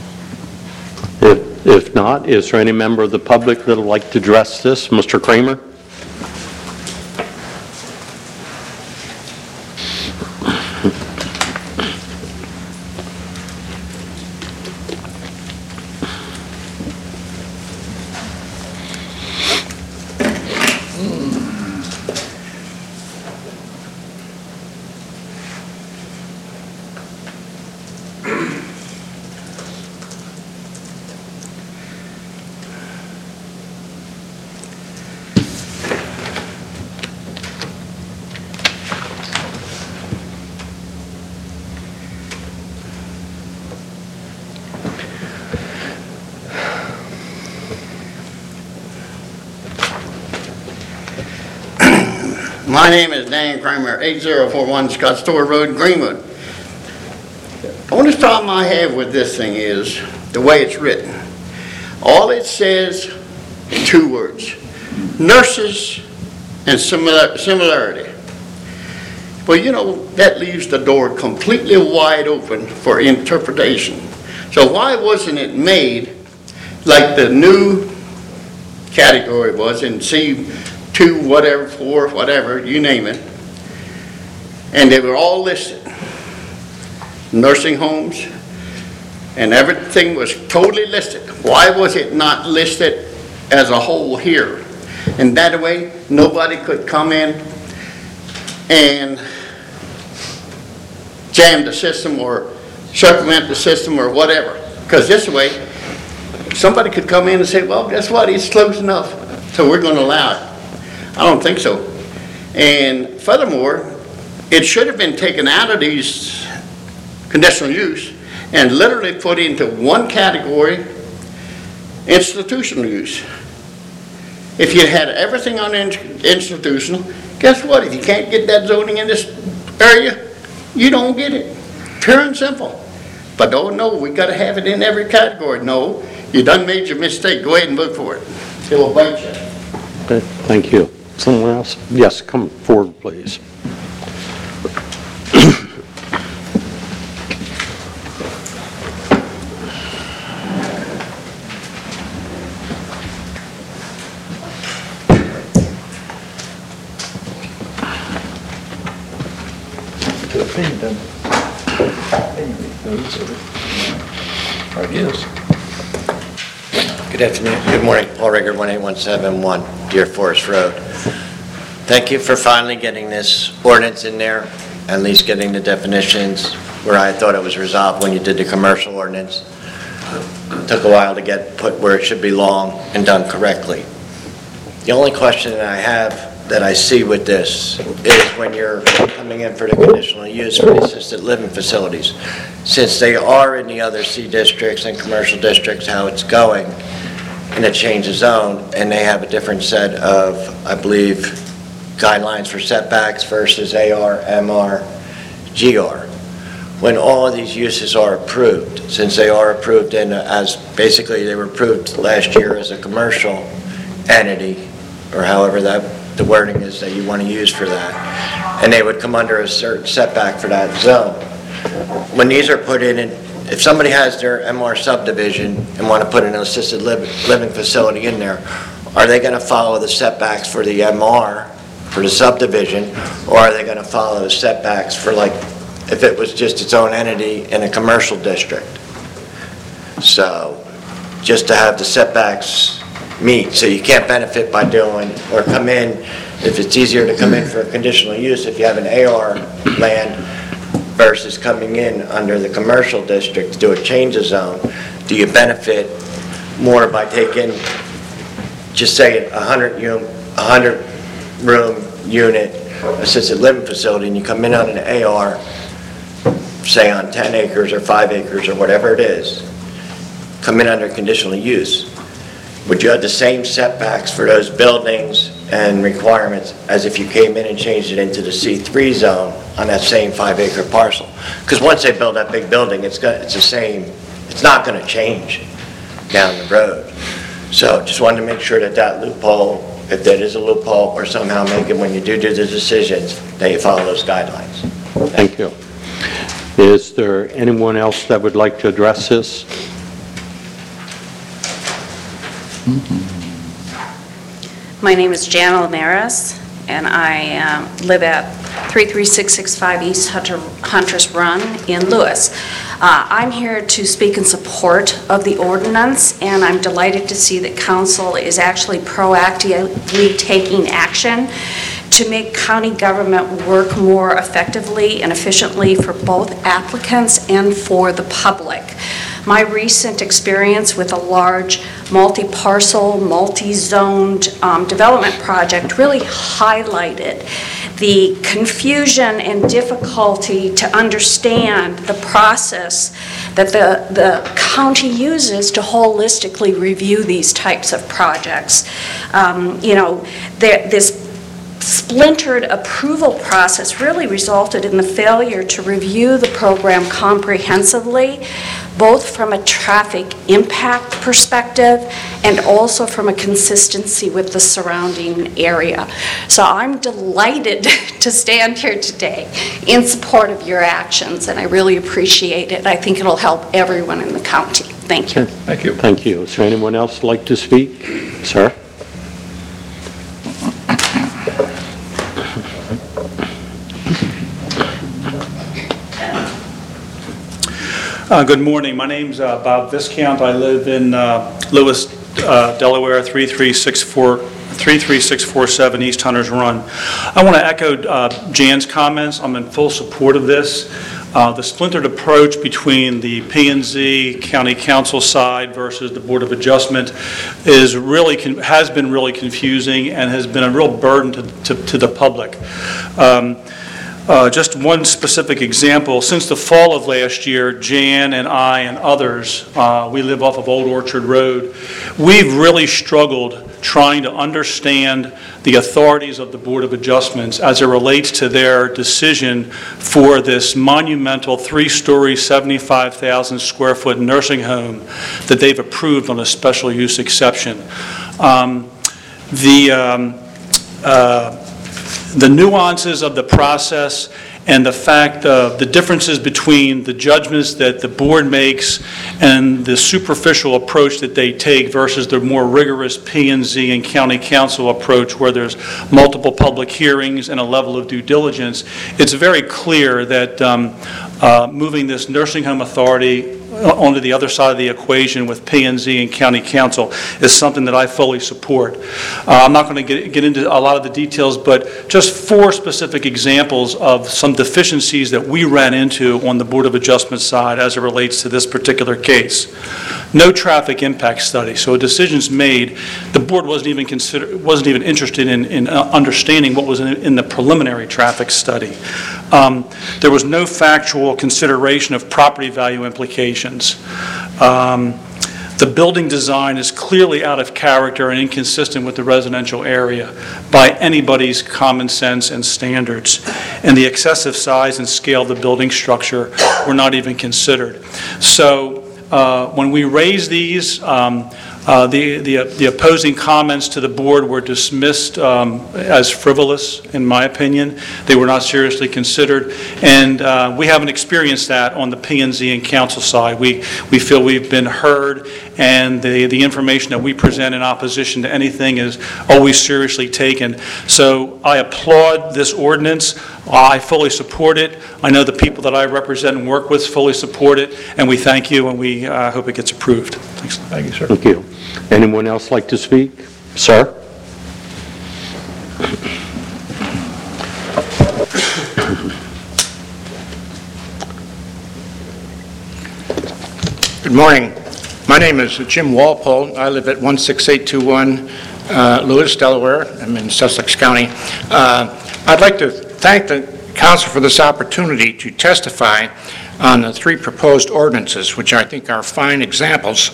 If, if not, is there any member of the public that would like to address this? Mister Kramer? My name is Dan Kramer, eight oh four one Scott Store Road, Greenwood. The only problem I have with this thing is the way it's written. All it says, two words, nurses and similar, similarity. Well, you know, that leaves the door completely wide open for interpretation. So why wasn't it made like the new category was in C two, whatever, four, whatever, you name it, and they were all listed. Nursing homes, and everything was totally listed. Why was it not listed as a whole here? And that way, nobody could come in and jam the system or circumvent the system or whatever. Because this way, somebody could come in and say, well, guess what, it's close enough, so we're going to allow it. I don't think so. And furthermore, it should have been taken out of these conditional use and literally put into one category, institutional use. If you had everything on in- institutional, guess what? If you can't get that zoning in this area, you don't get it. Pure and simple. But don't no, we got to have it in every category. No, you done made your mistake. Go ahead and vote for it. It will bite you. Okay, thank you. Someone else? Yes, come forward, please. I guess. Good afternoon. Good morning. Paul Rager, one eight one seven one Deer Forest Road. Thank you for finally getting this ordinance in there, at least getting the definitions where I thought it was resolved when you did the commercial ordinance. It took a while to get put where it should belong and done correctly. The only question that I have that I see with this is when you're coming in for the conditional use for the assisted living facilities. Since they are in the other C districts and commercial districts, how it's going, and it changes zone, and they have a different set of, I believe, guidelines for setbacks versus A R, M R, G R. When all of these uses are approved, since they are approved in as, basically they were approved last year as a commercial entity, or however that the wording is that you want to use for that, and they would come under a certain setback for that zone. When these are put in, if somebody has their M R subdivision and want to put an assisted living facility in there, are they going to follow the setbacks for the M R, for the subdivision, or are they going to follow the setbacks for, like, if it was just its own entity in a commercial district? So, just to have the setbacks meet, so you can't benefit by doing, or come in, if it's easier to come in for a conditional use if you have an A R land versus coming in under the commercial district to do a change of zone, do you benefit more by taking, just say a hundred room unit assisted living facility, and you come in on an A R, say on ten acres or five acres or whatever it is, come in under conditional use? Would you have the same setbacks for those buildings and requirements as if you came in and changed it into the C three zone on that same five acre parcel? Because once they build that big building, it's got, it's the same, it's not going to change down the road. So just wanted to make sure that that loophole, if that is a loophole, or somehow make it when you do do the decisions, that you follow those guidelines. Thank you. Is there anyone else that would like to address this? My name is Jan Almaris, and I um, live at three three six six five East Hunter, Huntress Run in Lewis. Uh, I'm here to speak in support of the ordinance, and I'm delighted to see that council is actually proactively taking action to make county government work more effectively and efficiently for both applicants and for the public. My recent experience with a large multi-parcel, multi-zoned um, development project really highlighted the confusion and difficulty to understand the process that the, the county uses to holistically review these types of projects. Um, you know, there, this splintered approval process really resulted in the failure to review the program comprehensively, both from a traffic impact perspective and also from a consistency with the surrounding area. So I'm delighted to stand here today in support of your actions, and I really appreciate it. I think it'll help everyone in the county. Thank you. Thank you. Thank you. Is there anyone else like to speak? Sir? Uh, good morning. My name's uh, Bob Viscount. I live in uh, Lewis, uh, Delaware, three three six four three three six four seven East Hunters Run. I want to echo uh, Jan's comments. I'm in full support of this. Uh, The splintered approach between the P and Z County Council side versus the Board of Adjustment is really, con- has been really confusing and has been a real burden to, to, to the public. Um, Uh, just one specific example, since the fall of last year, Jan and I and others, uh, we live off of Old Orchard Road, we've really struggled trying to understand the authorities of the Board of Adjustments as it relates to their decision for this monumental three-story, seventy-five thousand square foot nursing home that they've approved on a special use exception. Um, the um, uh, The nuances of the process and the fact of the differences between the judgments that the board makes and the superficial approach that they take versus the more rigorous P and Z and county council approach where there's multiple public hearings and a level of due diligence, it's very clear that um, uh, moving this nursing home authority onto the other side of the equation with P and Z and county council is something that I fully support. Uh, I'm not going to get, get into a lot of the details, but just four specific examples of some deficiencies that we ran into on the Board of Adjustment side as it relates to this particular case. No traffic impact study, so a decision's made. The board wasn't even consider, wasn't even interested in, in uh, understanding what was in, in the preliminary traffic study. Um, there was no factual consideration of property value implications. Um, the building design is clearly out of character and inconsistent with the residential area by anybody's common sense and standards. And the excessive size and scale of the building structure were not even considered. So uh, when we raised these, um, Uh, the, the, the opposing comments to the board were dismissed um, as frivolous, in my opinion. They were not seriously considered, and uh, we haven't experienced that on the P and Z and council side. We, we feel we've been heard, and the, the information that we present in opposition to anything is always seriously taken. So I applaud this ordinance. I fully support it. I know the people that I represent and work with fully support it, and we thank you, and we uh, hope it gets approved. Thanks. Thank you, sir. Thank you. Anyone else like to speak? Sir? Good morning. My name is Jim Walpole. I live at one six eight two one uh, Lewis, Delaware. I'm in Sussex County. Uh, I'd like to thank the council for this opportunity to testify on the three proposed ordinances, which I think are fine examples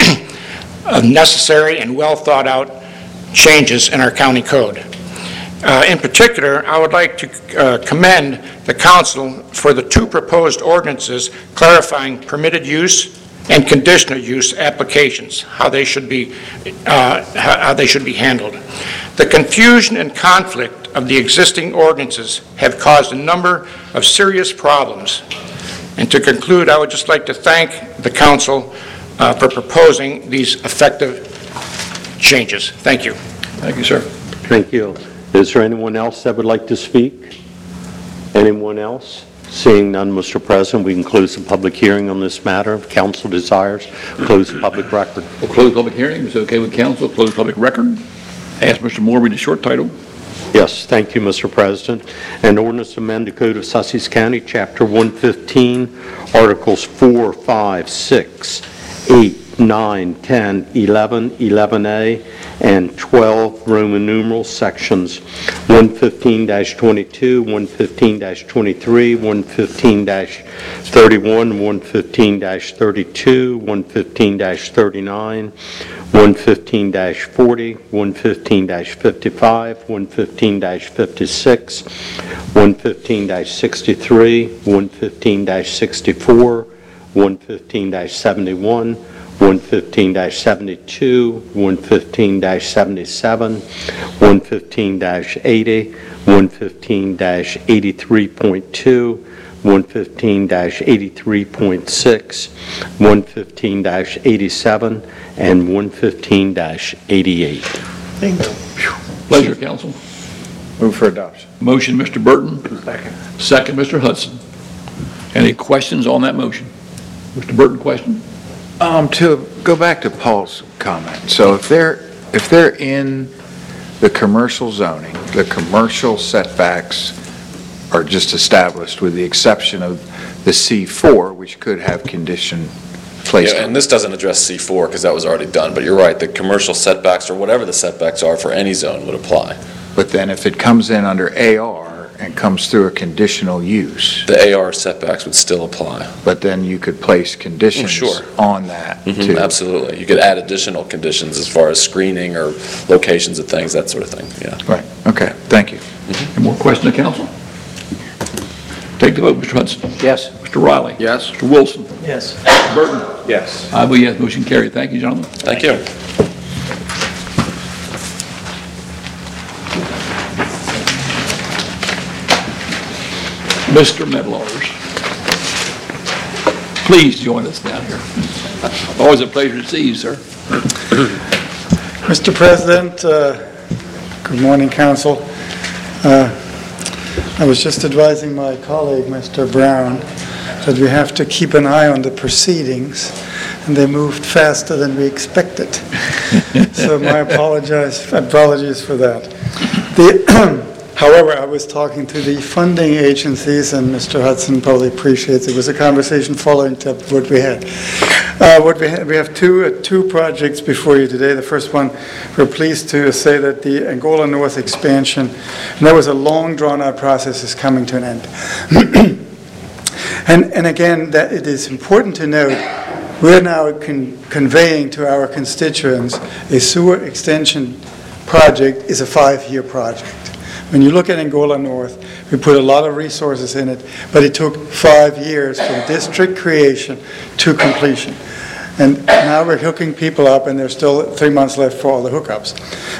of necessary and well thought out changes in our county code. Uh, in particular, I would like to uh, commend the council for the two proposed ordinances clarifying permitted use and conditional use applications, how they should be, uh, how they should be handled. The confusion and conflict of the existing ordinances have caused a number of serious problems. And to conclude, I would just like to thank the council Uh, for proposing these effective changes. Thank you. Thank you, sir. Thank you. Is there anyone else that would like to speak? Anyone else? Seeing none, Mister President, we can close the public hearing on this matter. If council desires, close the public record. We'll close the public hearing. Is it okay with council? Close the public record. Ask Mister Moore read the short title. Yes, thank you, Mister President. An ordinance to amend the Code of Sussex County, Chapter one fifteen, Articles four, five, six, eight, nine, ten, eleven, eleven A, and twelve, Roman numerals, sections one fifteen dash twenty-two, one fifteen dash twenty-three, one fifteen dash thirty-one, one fifteen dash thirty-two, one fifteen dash thirty-nine, one fifteen dash forty, one fifteen dash fifty-five, one fifteen dash fifty-six, one fifteen dash sixty-three, one fifteen dash sixty-four, one fifteen dash seventy-one, one fifteen dash seventy-two, one fifteen dash seventy-seven, one fifteen dash eighty, one fifteen dash eighty-three point two, one fifteen dash eighty-three point six, one fifteen dash eighty-seven, and one fifteen dash eighty-eight. Pleasure, council. Move for adoption. Motion, Mister Burton. Second. Second, Mister Hudson. Any questions on that motion? Mister Burton, question? Um, to go back to Paul's comment, so if they're, if they're in the commercial zoning, the commercial setbacks are just established with the exception of the C four, which could have condition placed Yeah, on and this doesn't address C four because that was already done, but you're right, the commercial setbacks or whatever the setbacks are for any zone would apply. But then if it comes in under A R and comes through a conditional use, The A R setbacks would still apply. but then you could place conditions Sure. on that Mhm, too. Absolutely. You could add additional conditions as far as screening or locations of things, that sort of thing, yeah. Right, okay, thank you. Any more questions of council? Take the vote, Mister Hudson. Yes. Mister Riley. Yes. Mister Wilson. Yes. Mister Burton. Yes. I vote yes, motion carried. Thank you, gentlemen. Thank you. Mister Medlars, please join us down here. Always a pleasure to see you, sir. Mister President, uh, good morning, council. Uh, I was just advising my colleague, Mister Brown, that we have to keep an eye on the proceedings, and they moved faster than we expected. So my apologize, apologies for that. The, however, I was talking to the funding agencies, and Mister Hudson probably appreciates it. It was a conversation following to what we had. Uh, what we had, we have two uh, two projects before you today. The first one, we're pleased to say that the Angola North expansion, and that was a long drawn-out process, is coming to an end. and and again, that it is important to note, we're now con conveying to our constituents a sewer extension project is a five-year project. When you look at Angola North, we put a lot of resources in it, but it took five years from district creation to completion. And now we're hooking people up, and there's still three months left for all the hookups.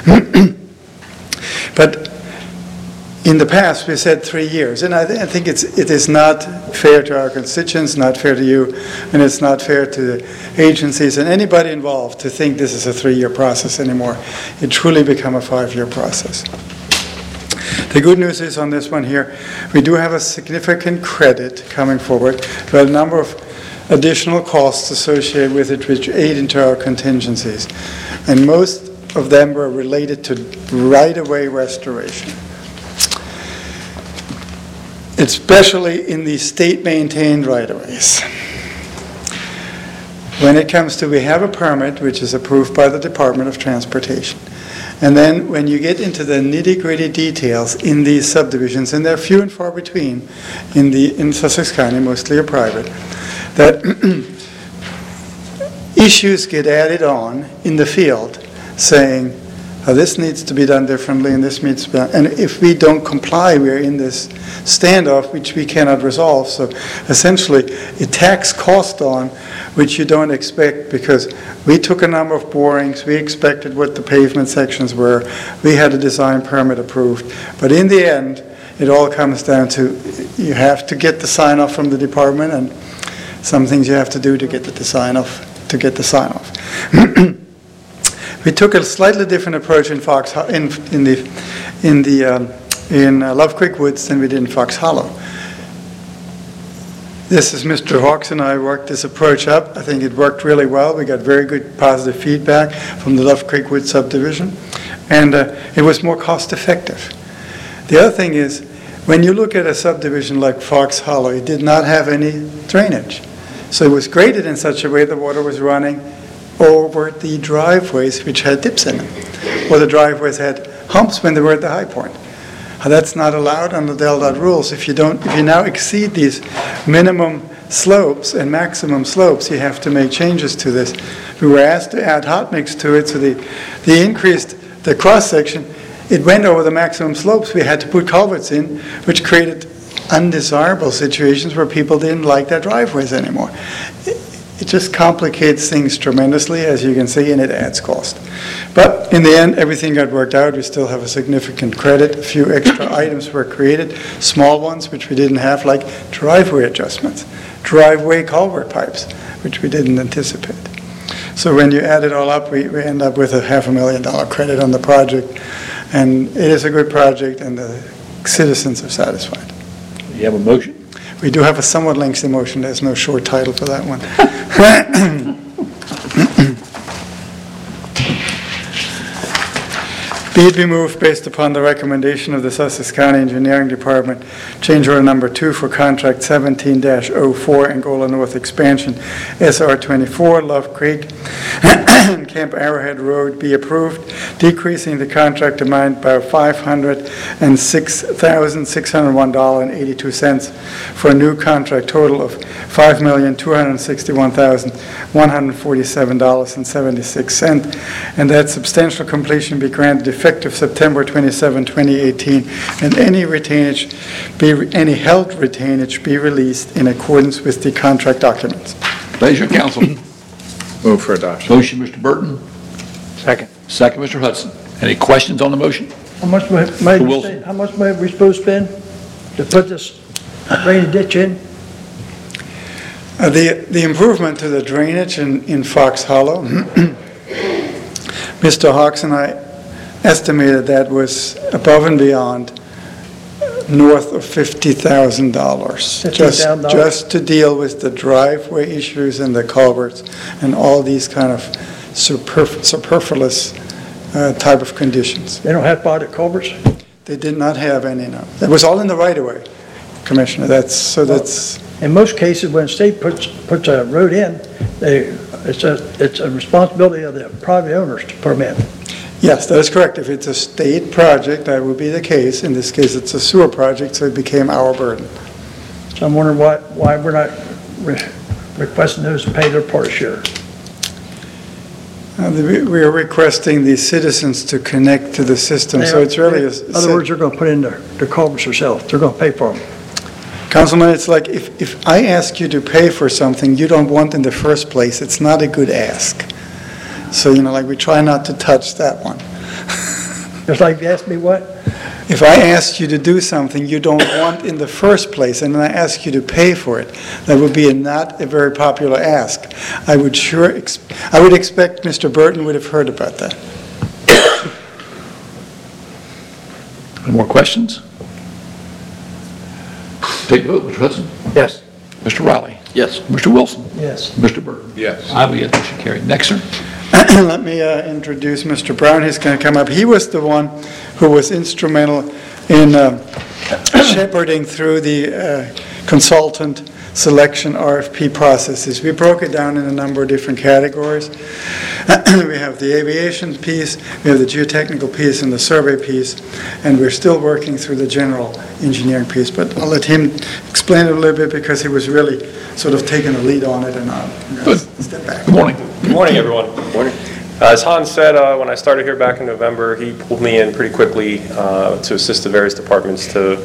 But in the past, we said three years, and I, th I think it's, it is not fair to our constituents, not fair to you, and it's not fair to the agencies and anybody involved to think this is a three-year process anymore. It truly become a five-year process. The good news is on this one here, we do have a significant credit coming forward. We have a number of additional costs associated with it which aid into our contingencies. And most of them were related to right-of-way restoration. Especially in the state-maintained right-of-ways. When it comes to, we have a permit which is approved by the Department of Transportation. And then when you get into the nitty-gritty details in these subdivisions, and they're few and far between in the in Sussex County, mostly are private, that issues get added on in the field saying, oh, this needs to be done differently and this needs to be done. And if we don't comply, we're in this standoff which we cannot resolve. So essentially, it tacks cost on which you don't expect, because we took a number of borings, we expected what the pavement sections were, we had a design permit approved, but in the end, it all comes down to you have to get the sign-off from the department, and some things you have to do to get the sign-off, to get the sign-off. We took a slightly different approach in Fox, in, in the, in the, um, in uh, Love Creek Woods than we did in Fox Hollow. This is Mister Hawks and I worked this approach up. I think it worked really well. We got very good positive feedback from the Love Creek Woods subdivision, and uh, it was more cost effective. The other thing is, when you look at a subdivision like Fox Hollow, it did not have any drainage. So it was graded in such a way the water was running over the driveways which had dips in them, or the driveways had humps when they were at the high point. That's not allowed under the L DOT rules. If you don't, if you now exceed these minimum slopes and maximum slopes, you have to make changes to this. We were asked to add hot mix to it, so the, the increased the cross section, it went over the maximum slopes. We had to put culverts in, which created undesirable situations where people didn't like their driveways anymore. It, it just complicates things tremendously, as you can see, and it adds cost. But in the end, everything got worked out. We still have a significant credit. A few extra items were created, small ones which we didn't have, like driveway adjustments, driveway culvert pipes, which we didn't anticipate. So when you add it all up, we, we end up with a half a million dollar credit on the project. And it is a good project, and the citizens are satisfied. You have a motion? We do have a somewhat lengthy motion. There's no short title for that one. Be it removed based upon the recommendation of the Sussex County Engineering Department, change order number two for contract seventeen dash oh four Angola North Expansion, S R twenty-four, Love Creek, and Camp Arrowhead Road be approved, decreasing the contract amount by five hundred six thousand six hundred one dollars and eighty-two cents for a new contract total of five million two hundred sixty-one thousand one hundred forty-seven dollars and seventy-six cents, and that substantial completion be granted effective September twenty-seventh, twenty eighteen, and any retainage be, any held retainage be released in accordance with the contract documents. Pleasure, council. Move for adoption. Motion, Mister Burton. Second. Second, Mister Hudson. Any questions on the motion? How much may, may we say- how much may we supposed to spend to put this drainage ditch in? Uh, The, the improvement to the drainage in, in Fox Hollow, Mister Hawks and I estimated that was above and beyond north of fifty thousand dollars. fifty Just, thousand dollars? just to deal with the driveway issues and the culverts and all these kind of superf- superfluous uh, type of conditions. They don't have to buy the culverts? They did not have any, no. It was all in the right-of-way, Commissioner. That's, so that's... In most cases, when the state puts, puts a road in, they, it's a, it's a responsibility of the private owners to permit. Yes, that is correct. If it's a state project, that would be the case. In this case, it's a sewer project, so it became our burden. So I'm wondering why, why we're not re- requesting those to pay their part share. Uh, the- We are requesting the citizens to connect to the system, so it's really... a- In other words, they're going to put in their, their culverts themselves. They're going to pay for them. Councilman, it's like if, if I ask you to pay for something you don't want in the first place, it's not a good ask. So, you know, like we try not to touch that one. Just like you asked me what? If I asked you to do something you don't want in the first place, and then I ask you to pay for it, that would be a not a very popular ask. I would sure, ex- I would expect Mister Burton would have heard about that. Any more questions? Take the vote, Mister Hudson. Yes. Mister Riley. Yes. Mister Wilson. Yes. Mister Burton. Yes. I will get motion carried. Next, sir. Let me uh, introduce Mister Brown. He's going to come up. He was the one who was instrumental in uh, shepherding through the uh, consultant selection R F P processes. We broke it down in a number of different categories. We have the aviation piece, we have the geotechnical piece, and the survey piece, and we're still working through the general engineering piece. But I'll let him explain it a little bit because he was really sort of taking the lead on it, and I'll Good. step back. Good morning. Good morning, everyone. Good morning. As Hans said, uh, when I started here back in November, he pulled me in pretty quickly uh, to assist the various departments to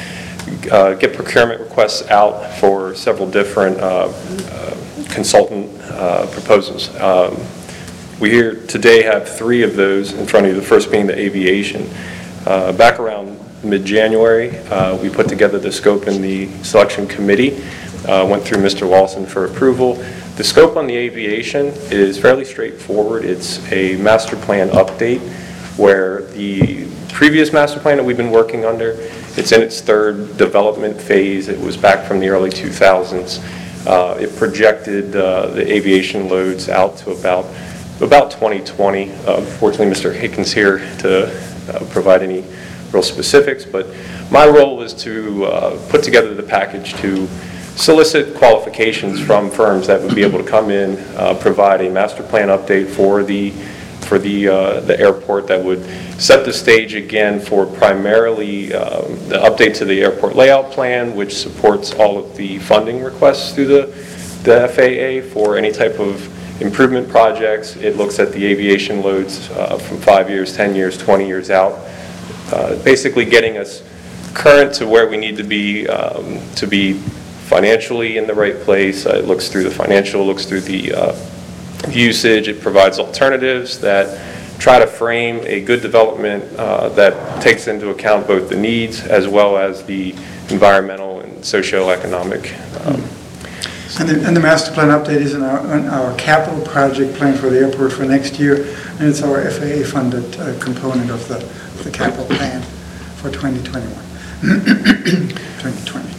uh, get procurement requests out for several different uh, uh, consultant uh, proposals. Um, we here today have three of those in front of you, the first being the aviation. Uh, back around mid-January, uh, we put together the scope in the selection committee, uh, went through Mister Lawson for approval. The scope on the aviation is fairly straightforward. It's a master plan update where the previous master plan that we've been working under, it's in its third development phase. It was back from the early two thousands. Uh, it projected uh, the aviation loads out to about about twenty twenty. Uh, fortunately, Mister Hickens here to uh, provide any real specifics, but my role is to uh, put together the package to solicit qualifications from firms that would be able to come in, uh, provide a master plan update for the for the uh, the airport that would set the stage again for primarily um, the update to the airport layout plan, which supports all of the funding requests through the the F A A for any type of improvement projects. It looks at the aviation loads uh, from five years, ten years, twenty years out, uh, basically getting us current to where we need to be um, to be financially in the right place. Uh, it looks through the financial, looks through the uh, usage. It provides alternatives that try to frame a good development uh, that takes into account both the needs as well as the environmental and socioeconomic. Um, And the, and the master plan update is in our, in our capital project plan for the airport for next year, and it's our F A A-funded uh, component of the, the capital plan for twenty twenty-one, twenty twenty.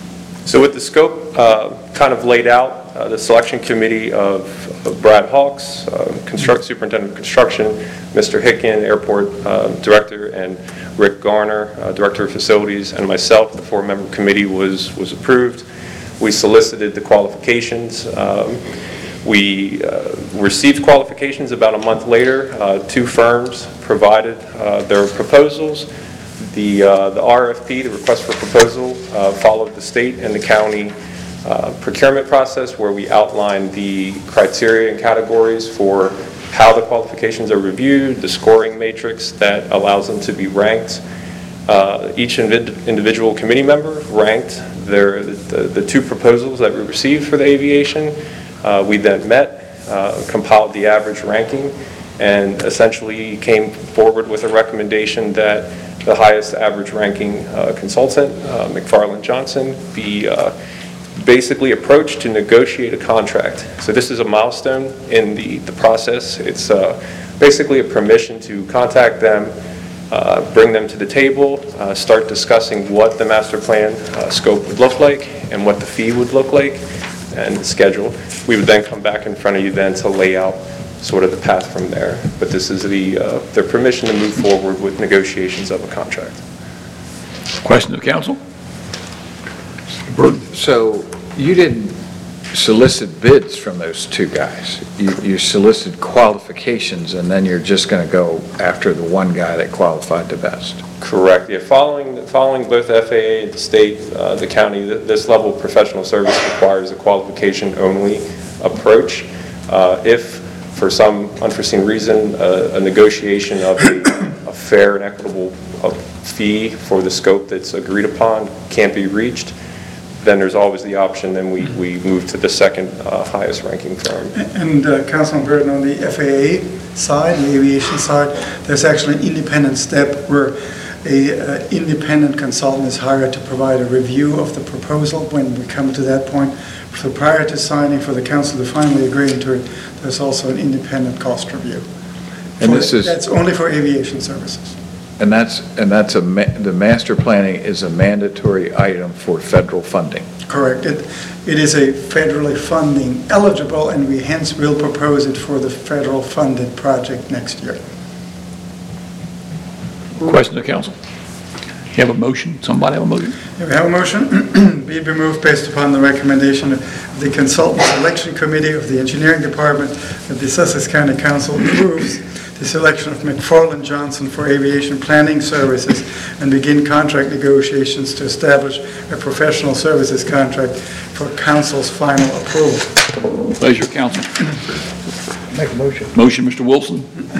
So with the scope uh, kind of laid out, uh, the selection committee of, of Brad Hawks, uh, construct, superintendent of construction, Mister Hicken, airport uh, director, and Rick Garner, uh, director of facilities, and myself, the four-member committee was, was approved. We solicited the qualifications. Um, we uh, received qualifications about a month later. Uh, two firms provided uh, their proposals. The, uh, the R F P, the request for proposal, uh, followed the state and the county uh, procurement process, where we outlined the criteria and categories for how the qualifications are reviewed, the scoring matrix that allows them to be ranked. Uh, each invid individual committee member ranked their, the, the two proposals that we received for the aviation. Uh, we then met, uh, compiled the average ranking, and essentially came forward with a recommendation that the highest average ranking uh, consultant, uh, McFarland Johnson, be uh, basically approached to negotiate a contract. So this is a milestone in the, the process. It's uh, basically a permission to contact them, uh, bring them to the table, uh, start discussing what the master plan uh, scope would look like and what the fee would look like and the schedule. We would then come back in front of you then to lay out sort of the path from there. But this is the uh, their permission to move forward with negotiations of a contract. Question of council? So you didn't solicit bids from those two guys. You, you solicited qualifications, and then you're just going to go after the one guy that qualified the best. Correct. Yeah. Following following both F A A, the state, uh, the county, th this level of professional service requires a qualification only approach. Uh, if for some unforeseen reason, uh, a negotiation of a, a fair and equitable uh, fee for the scope that's agreed upon can't be reached, then there's always the option, then we, we move to the second uh, highest ranking firm. And uh, Councilman Burton, on the F A A side, the aviation side, there's actually an independent step where a uh, independent consultant is hired to provide a review of the proposal when we come to that point. So prior to signing, for the council to finally agree to it, there's also an independent cost review. And For- this is- That's only for aviation services. And that's, and that's a, ma- the master planning is a mandatory item for federal funding. Correct. It, it is a federally funding eligible, and we hence will propose it for the federal funded project next year. Question of council? You have a motion? Somebody have a motion? We have a motion, be it removed based upon the recommendation of the Consultant Selection Committee of the Engineering Department that the Sussex County Council approves the selection of McFarland Johnson for aviation planning services and begin contract negotiations to establish a professional services contract for council's final approval. Pleasure, council. Make a motion. Motion, Mister Wilson.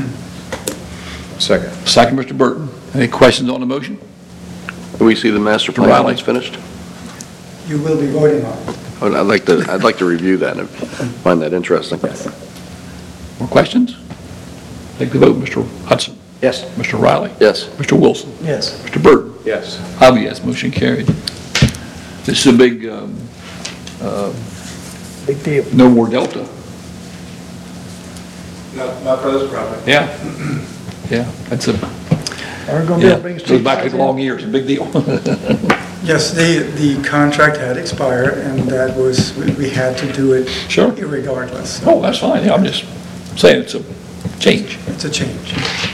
Second. Second, Mister Burton. Any questions on the motion? Do we see the master plan Riley. when it's finished? You will be voting on it. Oh, I'd like to, I'd like to review that and find that interesting. More questions? Take the vote, Mister Hudson. Yes. Mister Riley. Yes. Mister Wilson. Yes. Mister Burton. Yes. I'll be yes, motion carried. This is a big, um, uh, Big deal. no more Delta. Not, not for this project. Yeah. Yeah, that's a, Are we going to be yeah, able to bring goes back street to lights the in? long years, a big deal. Yes, the, the contract had expired, and that was, we we had to do it Sure. irregardless. Oh, that's fine, yeah, I'm just saying it's a change. It's a change.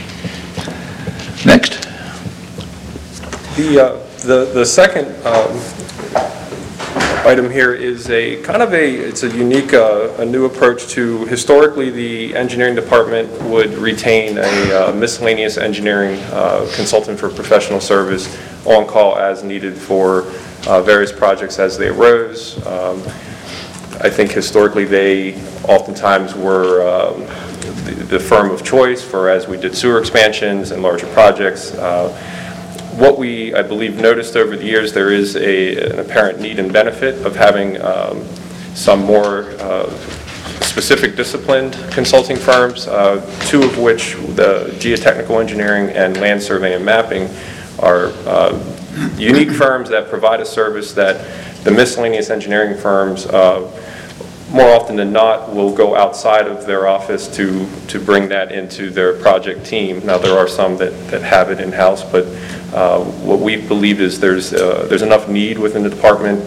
Next. The, uh, the, the second um, item here is a kind of a, it's a unique, uh, a new approach to, historically, the engineering department would retain a uh, miscellaneous engineering uh, consultant for professional service on call as needed for uh, various projects as they arose. Um, I think historically they oftentimes were um, the, the firm of choice for as we did sewer expansions and larger projects. Uh, What we, I believe, noticed over the years, there is a, an apparent need and benefit of having um, some more uh, specific disciplined consulting firms, uh, two of which, the geotechnical engineering and land survey and mapping, are uh, unique firms that provide a service that the miscellaneous engineering firms, uh, more often than not, will go outside of their office to, to bring that into their project team. Now, there are some that, that have it in-house, but uh, what we believe is there's, uh, there's enough need within the department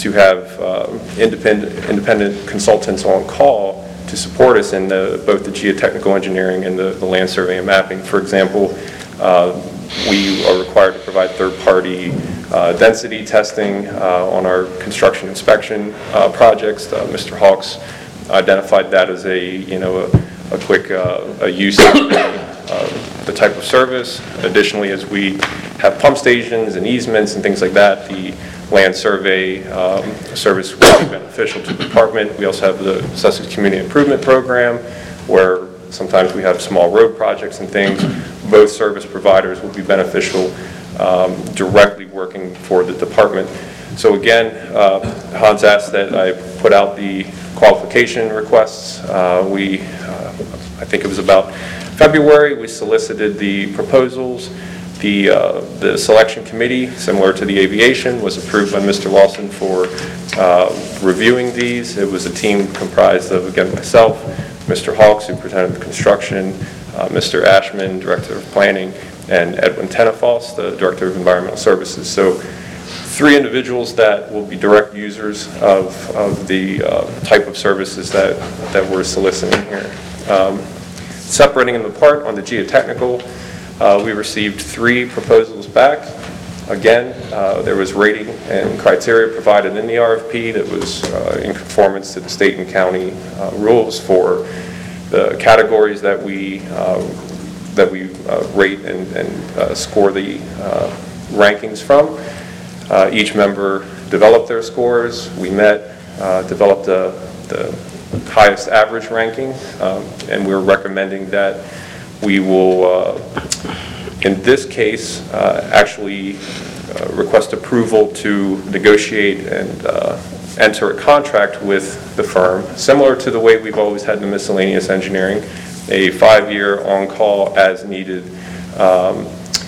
to have uh, independent independent consultants on call to support us in the, both the geotechnical engineering and the, the land survey and mapping. For example, uh, we are required to provide third-party uh, density testing uh, on our construction inspection uh, projects. Uh, Mister Hawks identified that as a, you know, a, a quick uh, a use of the, uh, the type of service. Additionally, as we have pump stations and easements and things like that, the land survey um, service will be beneficial to the department. We also have the Sussex Community Improvement Program, where sometimes we have small road projects and things. Both service providers will be beneficial um, directly working for the department. So again, uh, Hans asked that I put out the qualification requests. Uh, we, uh, I think it was about February, we solicited the proposals. The, uh, the selection committee, similar to the aviation, was approved by Mister Lawson for uh, reviewing these. It was a team comprised of, again, myself, Mister Hawks, Superintendent of Construction, uh, Mister Ashman, Director of Planning, and Edwin Tenefos, the Director of Environmental Services. So three individuals that will be direct users of, of the uh, type of services that, that we're soliciting here. Um, separating them apart on the geotechnical, Uh, we received three proposals back. Again, uh, there was rating and criteria provided in the R F P that was uh, in conformance to the state and county uh, rules for the categories that we uh, that we uh, rate and, and uh, score the uh, rankings from. Uh, each member developed their scores. We met, uh, developed the, the highest average ranking, um, and we're recommending that we will, uh, in this case, uh, actually uh, request approval to negotiate and uh, enter a contract with the firm, similar to the way we've always had the miscellaneous engineering, a five-year on-call as needed, um,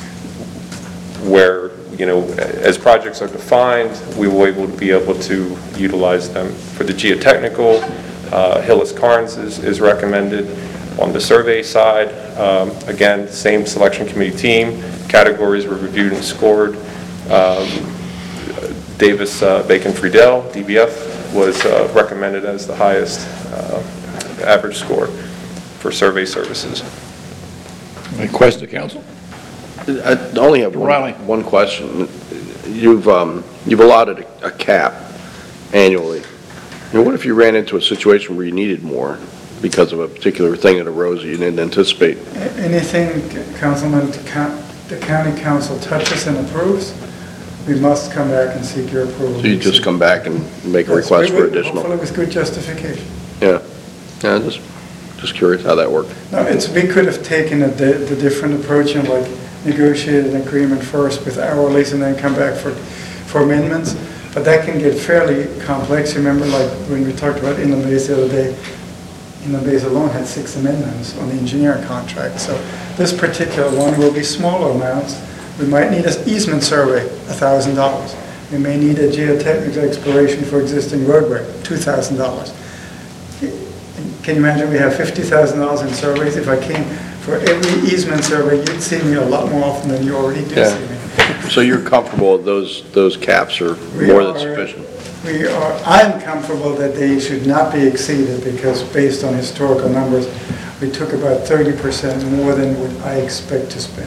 where, you know, as projects are defined, we will able to be able to utilize them. For the geotechnical, uh, Hillis Carnes is, is recommended. On the survey side, um, again, same selection committee team, categories were reviewed and scored. Um, Davis uh, Bacon Friedel, D B F, was uh, recommended as the highest uh, average score for survey services. Any questions, council? I only have one, one question. You've, um, you've allotted a, a cap annually. And what if you ran into a situation where you needed more because of a particular thing that arose that you didn't anticipate? Anything, Councilman, the county council touches and approves, we must come back and seek your approval. So you just come back and make a Yes, request we- for we- additional? Hopefully with good justification. Yeah. Yeah, just, just curious how that worked. No, it's, we could have taken a, the, the different approach and like negotiated an agreement first with hourlies and then come back for, for amendments, but that can get fairly complex. Remember, like when we talked about Inland Base the other day, Inland Base alone had six amendments on the engineering contract. So this particular one will be smaller amounts. We might need an easement survey, one thousand dollars. We may need a geotechnical exploration for existing roadway, two thousand dollars. Can you imagine we have fifty thousand dollars in surveys? If I came for every easement survey, you'd see me a lot more often than you already do see me. Yeah. So you're comfortable that those, those caps are We more than are- sufficient? We are, I'm comfortable that they should not be exceeded because based on historical numbers, we took about thirty percent more than what I expect to spend.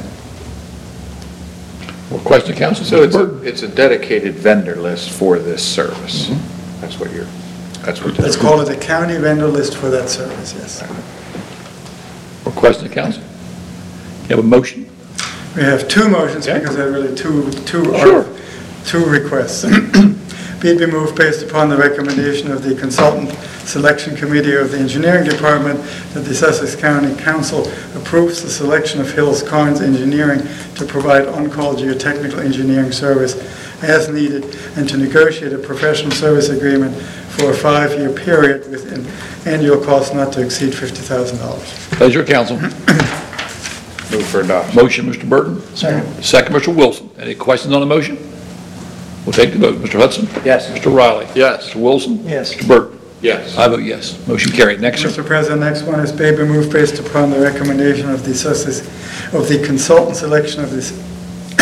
More question, council? So it's a, it's a dedicated vendor list for this service. That's what you're, that's what. Let's call it a county vendor list for that service, yes. More question, council? You have a motion? We have two motions because they're really two, two, Sure. two requests. Be it removed based upon the recommendation of the Consultant Selection Committee of the Engineering Department that the Sussex County Council approves the selection of Hills Carnes Engineering to provide on-call geotechnical engineering service as needed and to negotiate a professional service agreement for a five-year period with an annual cost not to exceed fifty thousand dollars. Pleasure, council. Move for adoption. Motion, Mister Burton. Second. Second, Mister Wilson. Any questions on the motion? We'll take the vote. Mister Hudson? Yes. Mister Riley? Yes. Mister Wilson? Yes. Mister Burton? Yes. I vote yes. Motion carried. Next, sir. Mister President, next one is be removed based upon the recommendation of the Sussex, of the consultant selection of this engineering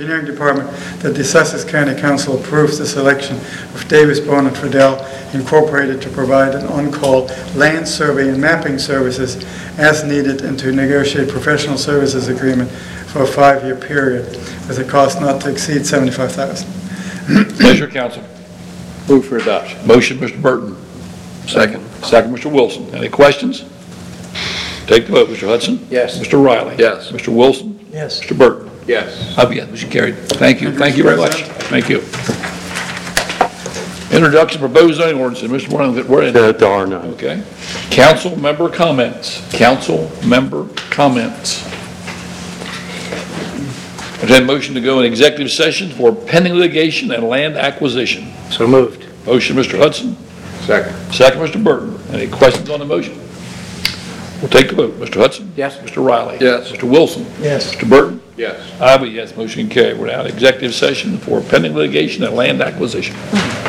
Engineering Department that the Sussex County Council approves the selection of Davis Bond and Friedel Incorporated to provide an on-call land survey and mapping services as needed and to negotiate professional services agreement for a five-year period with a cost not to exceed seventy-five thousand dollars. Pleasure, council. Move for adoption. Motion, Mister Burton. Second. Second, Mister Wilson. Any questions? Take the vote. Mister Hudson? Yes. Mister Riley? Yes. Mister Wilson? Yes. Mister Burton? Yes. I vote yes, motion carried. Thank you, thank you very much. Thank you. Introduction of proposed zoning ordinance, Mister Warren, we're in. There are none. Okay. Council member comments. Council member comments. Entertain a motion to go in executive session for pending litigation and land acquisition. So moved. Motion, Mister Hudson. Second. Second, Mister Burton. Any questions on the motion? We'll take the vote. Mister Hudson? Yes. Mister Riley? Yes. Mister Wilson? Yes. Mister Burton? Yes. I vote yes, motion carried. We're now in executive session for pending litigation and land acquisition.